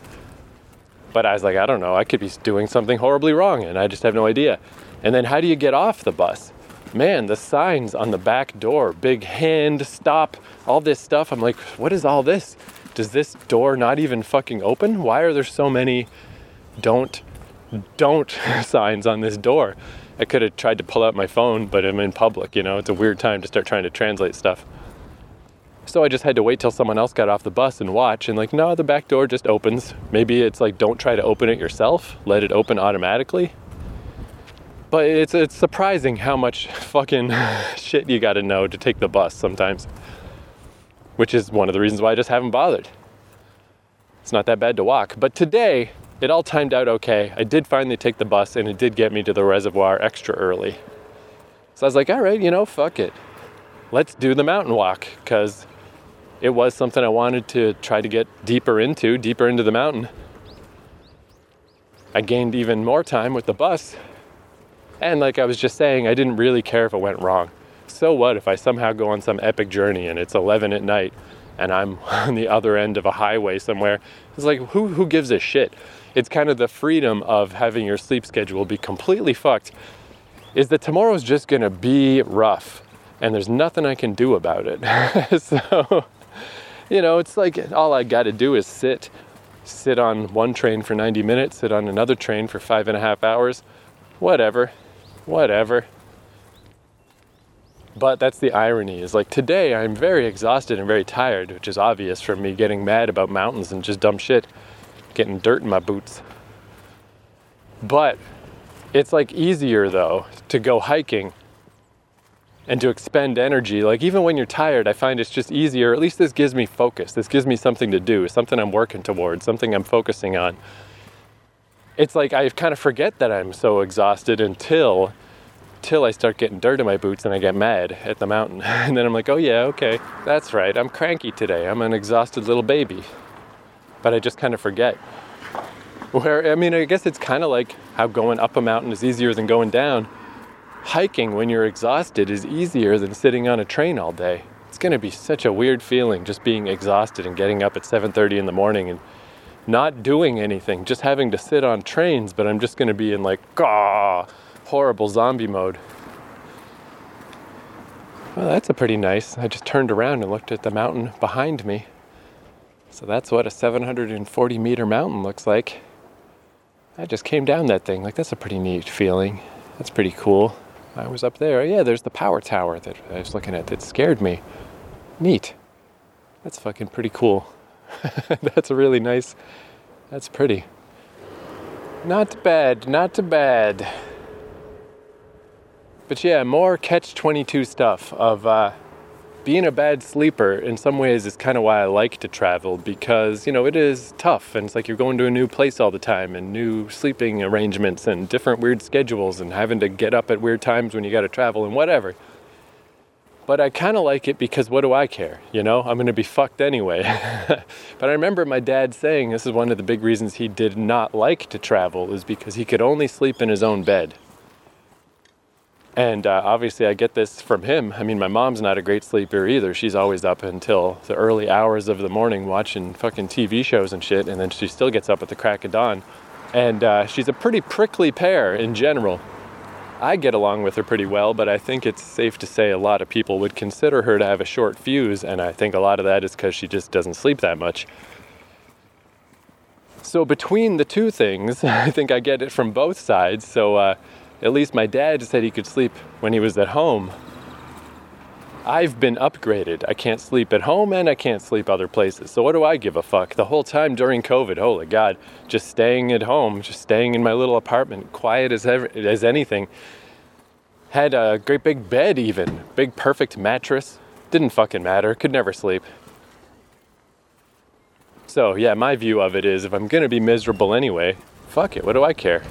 But I was like, I don't know, I could be doing something horribly wrong and I just have no idea. And then how do you get off the bus? Man, the signs on the back door, big hand, stop, all this stuff. I'm like, what is all this? Does this door not even fucking open? Why are there so many don't, don't signs on this door? I could have tried to pull out my phone, but I'm in public, you know, it's a weird time to start trying to translate stuff. So I just had to wait till someone else got off the bus and watch and like, no, the back door just opens. Maybe it's like, don't try to open it yourself, let it open automatically. But it's, it's surprising how much fucking shit you gotta know to take the bus sometimes. Which is one of the reasons why I just haven't bothered. It's not that bad to walk. But today, it all timed out okay. I did finally take the bus, and it did get me to the reservoir extra early. So I was like, all right, you know, fuck it. Let's do the mountain walk, because it was something I wanted to try to get deeper into, deeper into the mountain. I gained even more time with the bus. And like I was just saying, I didn't really care if it went wrong. So what if I somehow go on some epic journey and it's eleven at night and I'm on the other end of a highway somewhere? It's like, who who gives a shit? It's kind of the freedom of having your sleep schedule be completely fucked, is that tomorrow's just gonna be rough and there's nothing I can do about it. So, you know, it's like all I gotta do is sit, sit on one train for ninety minutes, sit on another train for five and a half hours, whatever, whatever. But that's the irony, is like today I'm very exhausted and very tired, which is obvious from me getting mad about mountains and just dumb shit, getting dirt in my boots. But it's like easier though to go hiking and to expend energy. Like even when you're tired, I find it's just easier. At least this gives me focus. This gives me something to do, something I'm working towards, something I'm focusing on. It's like I kind of forget that I'm so exhausted until Till I start getting dirt in my boots and I get mad at the mountain. And then I'm like, oh yeah, okay, that's right, I'm cranky today. I'm an exhausted little baby. But I just kind of forget. Where, I mean, I guess it's kind of like how going up a mountain is easier than going down. Hiking when you're exhausted is easier than sitting on a train all day. It's going to be such a weird feeling just being exhausted and getting up at seven thirty in the morning and not doing anything, just having to sit on trains, but I'm just going to be in like, gah, horrible zombie mode. Well, that's a pretty nice. I just turned around and looked at the mountain behind me. So that's what a seven hundred forty meter mountain looks like. I just came down that thing. Like, that's a pretty neat feeling. That's pretty cool. I was up there. Yeah, there's the power tower that I was looking at that scared me. Neat. That's fucking pretty cool. That's really nice. That's pretty. Not bad, not bad. But yeah, more catch twenty-two stuff of uh, being a bad sleeper in some ways is kind of why I like to travel, because, you know, it is tough and it's like you're going to a new place all the time and new sleeping arrangements and different weird schedules and having to get up at weird times when you got to travel and whatever. But I kind of like it because what do I care? You know, I'm going to be fucked anyway. But I remember my dad saying this is one of the big reasons he did not like to travel, is because he could only sleep in his own bed. And uh, obviously I get this from him. I mean, my mom's not a great sleeper either. She's always up until the early hours of the morning watching fucking T V shows and shit, and then she still gets up at the crack of dawn. And uh, she's a pretty prickly pair in general. I get along with her pretty well, but I think it's safe to say a lot of people would consider her to have a short fuse, and I think a lot of that is because she just doesn't sleep that much. So between the two things, I think I get it from both sides. So uh, at least my dad said he could sleep when he was at home. I've been upgraded. I can't sleep at home and I can't sleep other places. So what do I give a fuck? The whole time during COVID, holy God, just staying at home, just staying in my little apartment, quiet as ever, as anything. Had a great big bed even, big perfect mattress. Didn't fucking matter, could never sleep. So yeah, my view of it is if I'm gonna be miserable anyway, fuck it, what do I care?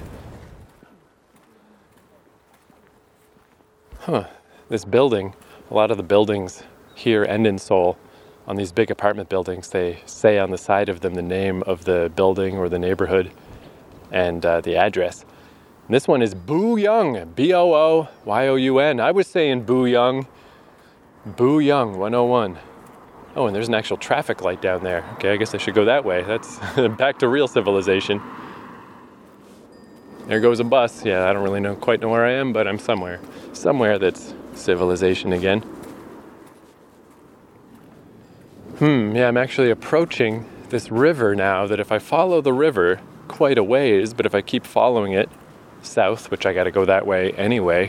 Huh, this building, a lot of the buildings here and in Seoul, on these big apartment buildings, they say on the side of them the name of the building or the neighborhood and uh, the address. And this one is Booyoung, B O O Y O U N. I was saying Booyoung, Booyoung one oh one. Oh, and there's an actual traffic light down there. Okay, I guess I should go that way. That's back to real civilization. There goes a bus. Yeah, I don't really know quite know where I am, but I'm somewhere. Somewhere that's civilization again. Hmm, yeah, I'm actually approaching this river now that if I follow the river quite a ways, but if I keep following it south, which I gotta go that way anyway,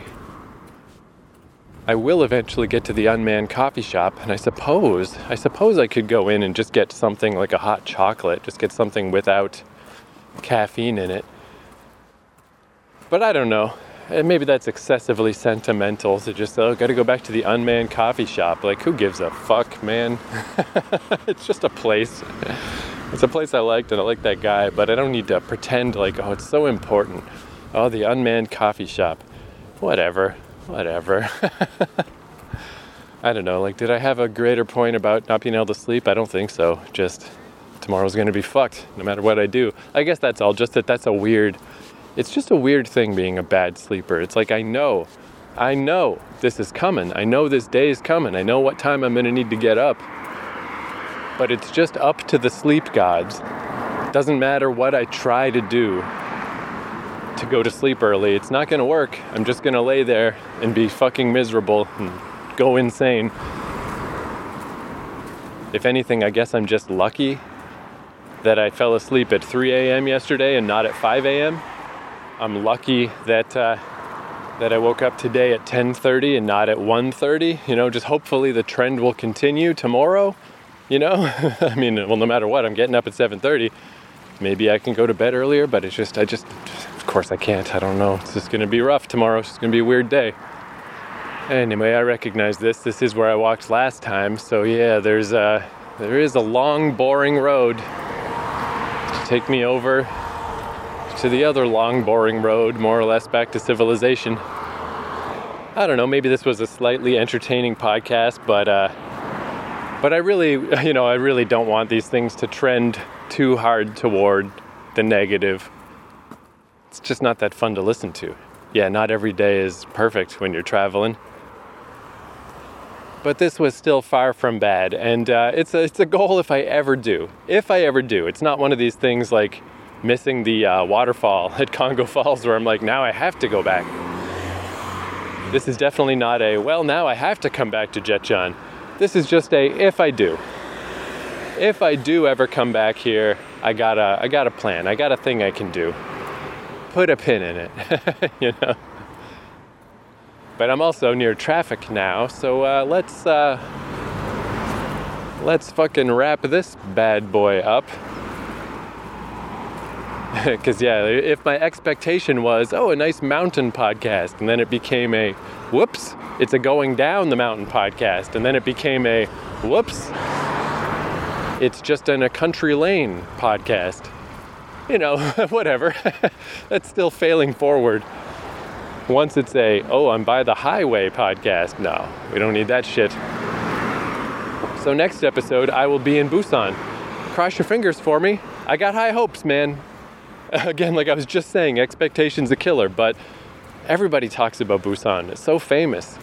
I will eventually get to the unmanned coffee shop, and I suppose, I suppose I could go in and just get something like a hot chocolate, just get something without caffeine in it. But I don't know. And maybe that's excessively sentimental to just, oh, gotta go back to the unmanned coffee shop. Like, who gives a fuck, man? It's just a place. It's a place I liked, and I like that guy, but I don't need to pretend like, oh, it's so important. Oh, the unmanned coffee shop. Whatever. Whatever. I don't know. Like, did I have a greater point about not being able to sleep? I don't think so. Just, tomorrow's gonna be fucked, no matter what I do. I guess that's all. Just that that's a weird... It's just a weird thing being a bad sleeper. It's like I know, I know this is coming. I know this day is coming. I know what time I'm going to need to get up. But it's just up to the sleep gods. Doesn't matter what I try to do to go to sleep early. It's not going to work. I'm just going to lay there and be fucking miserable and go insane. If anything, I guess I'm just lucky that I fell asleep at three a.m. yesterday and not at five a.m. I'm lucky that uh, that I woke up today at ten thirty and not at one thirty. You know, just hopefully the trend will continue tomorrow. You know, I mean, well, no matter what, I'm getting up at seven thirty. Maybe I can go to bed earlier, but it's just, I just, of course I can't. I don't know. It's just going to be rough tomorrow. It's just going to be a weird day. Anyway, I recognize this. This is where I walked last time. So yeah, there's a, there is a long, boring road to take me over to the other long, boring road, more or less back to civilization. I don't know, maybe this was a slightly entertaining podcast, but uh, but I really, you know, I really don't want these things to trend too hard toward the negative. It's just not that fun to listen to. Yeah, not every day is perfect when you're traveling. But this was still far from bad, and uh, it's a, it's a goal if I ever do. If I ever do. It's not one of these things like missing the uh, waterfall at Congo Falls where I'm like, now I have to go back. This is definitely not a, well, now I have to come back to Jetjan. This is just a, if I do. If I do ever come back here, I got a, I got a plan. I got a thing I can do. Put a pin in it, you know. But I'm also near traffic now, so uh, let's, uh, let's fucking wrap this bad boy up. Because, yeah, if my expectation was, oh, a nice mountain podcast, and then it became a, whoops, it's a going down the mountain podcast, and then it became a, whoops, it's just in a country lane podcast. You know, whatever. That's still failing forward. Once it's a, oh, I'm by the highway podcast. No, we don't need that shit. So next episode, I will be in Busan. Cross your fingers for me. I got high hopes, man. Again, like I was just saying, expectation's a killer, but everybody talks about Busan. It's so famous.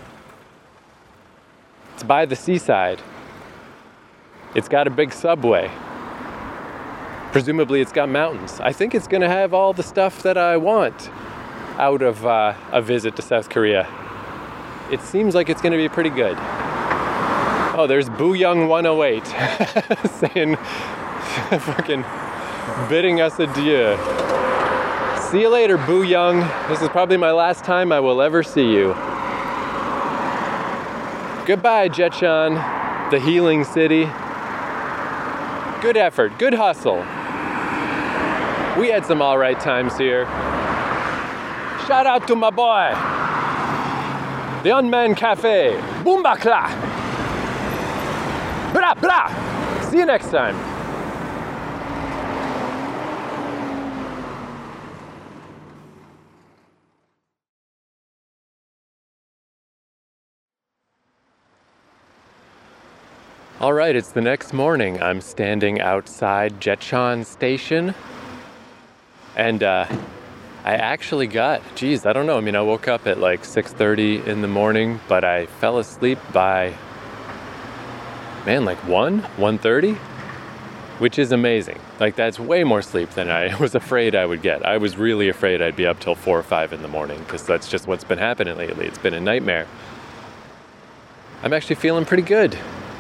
It's by the seaside. It's got a big subway. Presumably it's got mountains. I think it's going to have all the stuff that I want out of uh, a visit to South Korea. It seems like it's going to be pretty good. Oh, there's Booyoung one oh eight saying, fucking bidding us adieu. See you later, Booyoung. This is probably my last time I will ever see you. Goodbye, Jecheon, the healing city. Good effort, good hustle. We had some all right times here. Shout out to my boy, the Unmanned Cafe, Boombakla. Blah, blah. See you next time. All right, it's the next morning. I'm standing outside Jecheon Station. And uh, I actually got, geez, I don't know. I mean, I woke up at like six thirty in the morning, but I fell asleep by, man, like one, one thirty, which is amazing. Like, that's way more sleep than I was afraid I would get. I was really afraid I'd be up till four or five in the morning, because that's just what's been happening lately. It's been a nightmare. I'm actually feeling pretty good.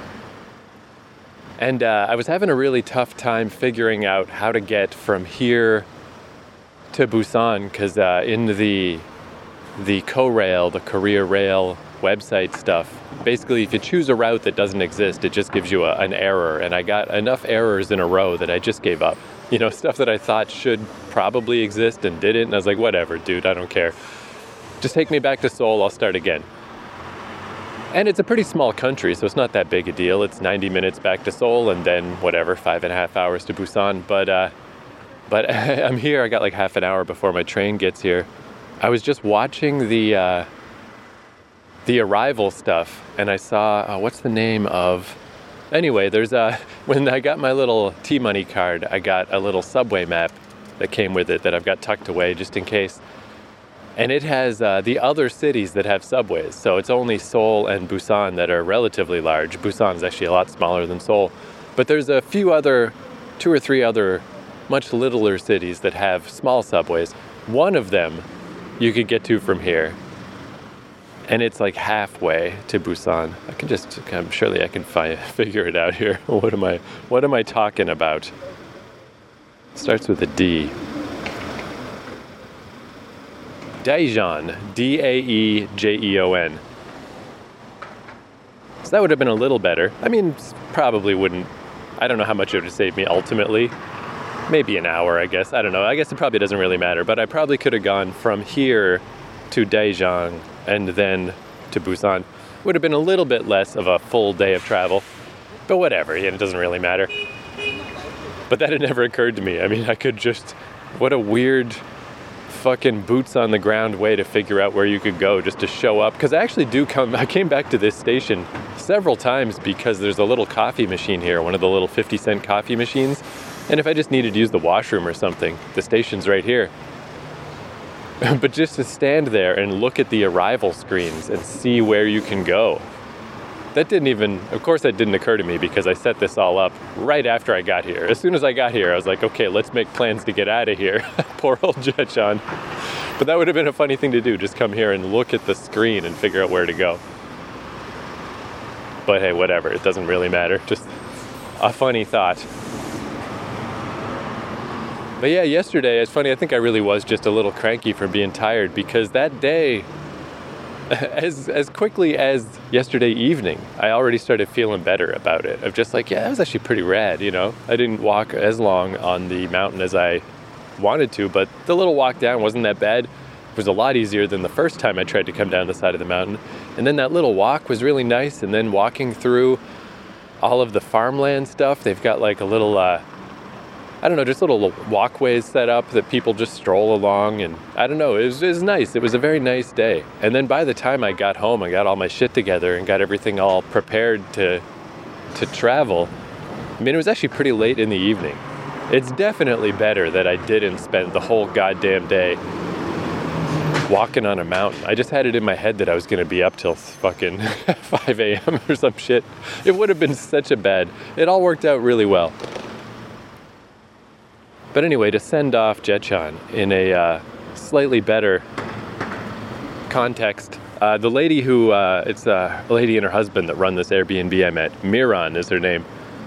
And uh, I was having a really tough time figuring out how to get from here to Busan, because uh, in the the Korail, the Korea Rail website stuff, basically if you choose a route that doesn't exist, it just gives you a, an error. And I got enough errors in a row that I just gave up. You know, stuff that I thought should probably exist and didn't. And I was like, whatever, dude, I don't care. Just take me back to Seoul, I'll start again. And it's a pretty small country, so it's not that big a deal. It's ninety minutes back to Seoul and then whatever, five and a half hours to Busan. But uh, but I'm here, I got like half an hour before my train gets here. I was just watching the uh, the arrival stuff, and I saw, uh, what's the name of, anyway, there's a, when I got my little T-Money card, I got a little subway map that came with it that I've got tucked away just in case. And it has uh, the other cities that have subways. So it's only Seoul and Busan that are relatively large. Busan is actually a lot smaller than Seoul. But there's a few other, two or three other much littler cities that have small subways. One of them you could get to from here. And it's like halfway to Busan. I can just, I'm surely I can find, figure it out here. What am I, what am I talking about? It starts with a D. Daejeon, D A E J E O N. So that would have been a little better. I mean, probably wouldn't, I don't know how much it would have saved me ultimately. Maybe an hour, I guess. I don't know. I guess it probably doesn't really matter. But I probably could have gone from here to Daejeon and then to Busan. Would have been a little bit less of a full day of travel. But whatever, yeah, it doesn't really matter. But that had never occurred to me. I mean, I could just, what a weird fucking boots on the ground way to figure out where you could go just to show up. Because I actually do come, I came back to this station several times because there's a little coffee machine here, one of the little fifty cent coffee machines. And if I just needed to use the washroom or something, the station's right here. But just to stand there and look at the arrival screens and see where you can go. That didn't even, of course that didn't occur to me because I set this all up right after I got here. As soon as I got here, I was like, okay, let's make plans to get out of here. Poor old Jecheon. But that would have been a funny thing to do, just come here and look at the screen and figure out where to go. But hey, whatever, it doesn't really matter. Just a funny thought. But yeah, yesterday, it's funny, I think I really was just a little cranky from being tired because that day, as as quickly as yesterday evening, I already started feeling better about it. Of just like, yeah, that was actually pretty rad, you know? I didn't walk as long on the mountain as I wanted to, but the little walk down wasn't that bad. It was a lot easier than the first time I tried to come down the side of the mountain. And then that little walk was really nice. And then walking through all of the farmland stuff, they've got like a little, uh, I don't know, just little walkways set up that people just stroll along. And I don't know, it was, it was nice. It was a very nice day. And then by the time I got home, I got all my shit together and got everything all prepared to to travel. I mean, it was actually pretty late in the evening. It's definitely better that I didn't spend the whole goddamn day walking on a mountain. I just had it in my head that I was going to be up till fucking five a.m. or some shit. It would have been such a bad... It all worked out really well. But anyway, to send off Jetchan in a uh, slightly better context, uh, the lady who... Uh, it's uh, a lady and her husband that run this Airbnb I met. Miran is her name.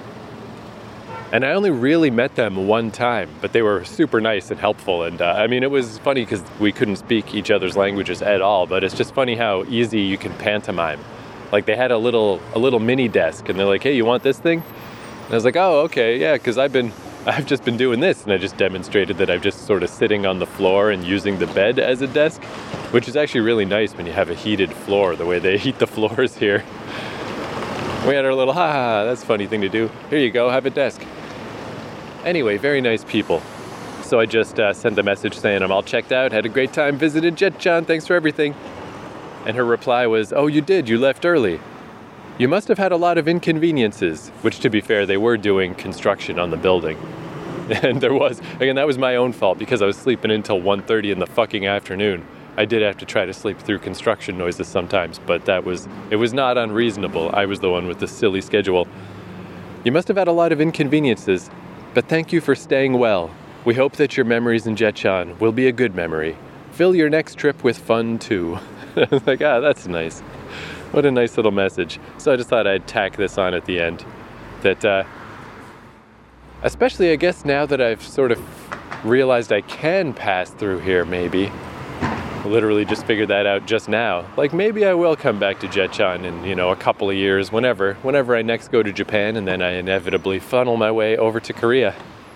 And I only really met them one time, but they were super nice and helpful. And uh, I mean, it was funny because we couldn't speak each other's languages at all, but it's just funny how easy you can pantomime. Like they had a little a little mini desk and they're like, hey, you want this thing? And I was like, oh, okay, yeah, because I've been, I've just been doing this. And I just demonstrated that I'm just sort of sitting on the floor and using the bed as a desk, which is actually really nice when you have a heated floor, the way they heat the floors here. We had our little, ha ha, that's a funny thing to do. Here you go, have a desk. Anyway, very nice people. So I just uh, sent a message saying I'm all checked out, had a great time, visited Jetchan, thanks for everything. And her reply was, oh, you did, you left early. You must have had a lot of inconveniences, which to be fair, they were doing construction on the building. And there was, again, that was my own fault because I was sleeping until one thirty in the fucking afternoon. I did have to try to sleep through construction noises sometimes, but that was, it was not unreasonable. I was the one with the silly schedule. You must have had a lot of inconveniences, but thank you for staying well. We hope that your memories in Jetchan will be a good memory. Fill your next trip with fun too. I was like, ah, that's nice. What a nice little message. So I just thought I'd tack this on at the end. That, uh, especially I guess now that I've sort of realized I can pass through here maybe. Literally just figured that out just now. Like maybe I will come back to Jetchan in, you know, a couple of years, whenever, whenever I next go to Japan, and then I inevitably funnel my way over to Korea.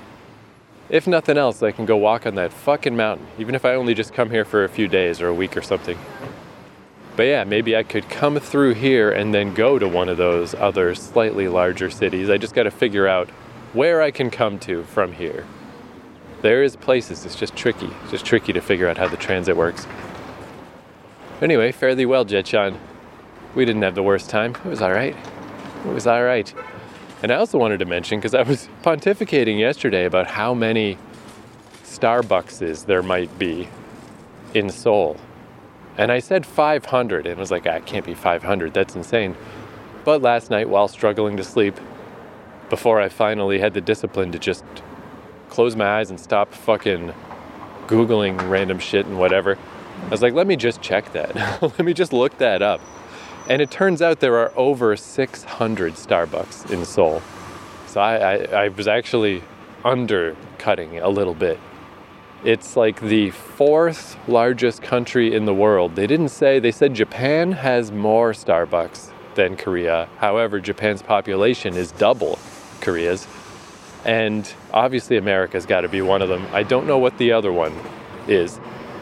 If nothing else, I can go walk on that fucking mountain, even if I only just come here for a few days or a week or something. But yeah, maybe I could come through here and then go to one of those other slightly larger cities. I just got to figure out where I can come to from here. There is places, it's just tricky. It's just tricky to figure out how the transit works. Anyway, fare thee well, Jetchan. We didn't have the worst time. It was all right. It was all right. And I also wanted to mention, because I was pontificating yesterday about how many Starbuckses there might be in Seoul. And I said five hundred, and I was like, ah, it can't be five hundred, that's insane. But last night, while struggling to sleep, before I finally had the discipline to just close my eyes and stop fucking Googling random shit and whatever, I was like, let me just check that. Let me just look that up. And it turns out there are over six hundred Starbucks in Seoul. So I, I, I was actually undercutting a little bit. It's like the fourth largest country in the world. They didn't say, they said Japan has more Starbucks than Korea. However, Japan's population is double Korea's. And obviously America's got to be one of them. I don't know what the other one is.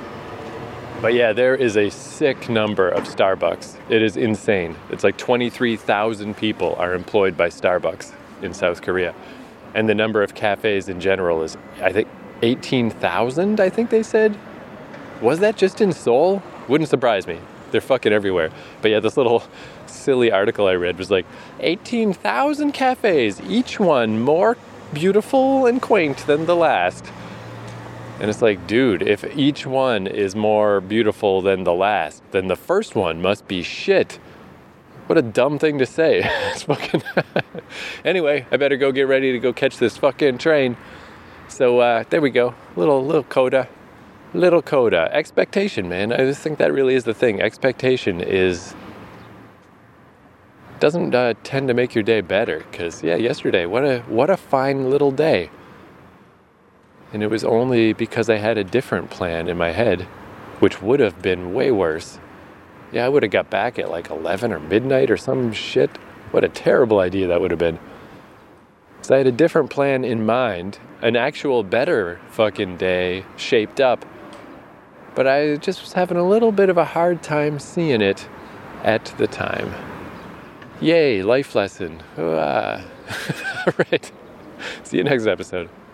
But yeah, there is a sick number of Starbucks. It is insane. It's like twenty-three thousand people are employed by Starbucks in South Korea. And the number of cafes in general is, I think, eighteen thousand, I think they said. Was that just in Seoul? Wouldn't surprise me. They're fucking everywhere. But yeah, this little silly article I read was like, eighteen thousand cafes, each one more beautiful and quaint than the last. And it's like, dude, if each one is more beautiful than the last, then the first one must be shit. What a dumb thing to say. It's fucking anyway, I better go get ready to go catch this fucking train. So uh, there we go. Little little coda. Little coda. Expectation, man. I just think that really is the thing. Expectation is doesn't uh, tend to make your day better. Because yeah, yesterday, what a what a fine little day. And it was only because I had a different plan in my head, which would have been way worse. Yeah, I would have got back at like eleven or midnight or some shit. What a terrible idea that would have been. So I had a different plan in mind, an actual better fucking day shaped up, but I just was having a little bit of a hard time seeing it at the time. Yay, life lesson. All right. See you next episode.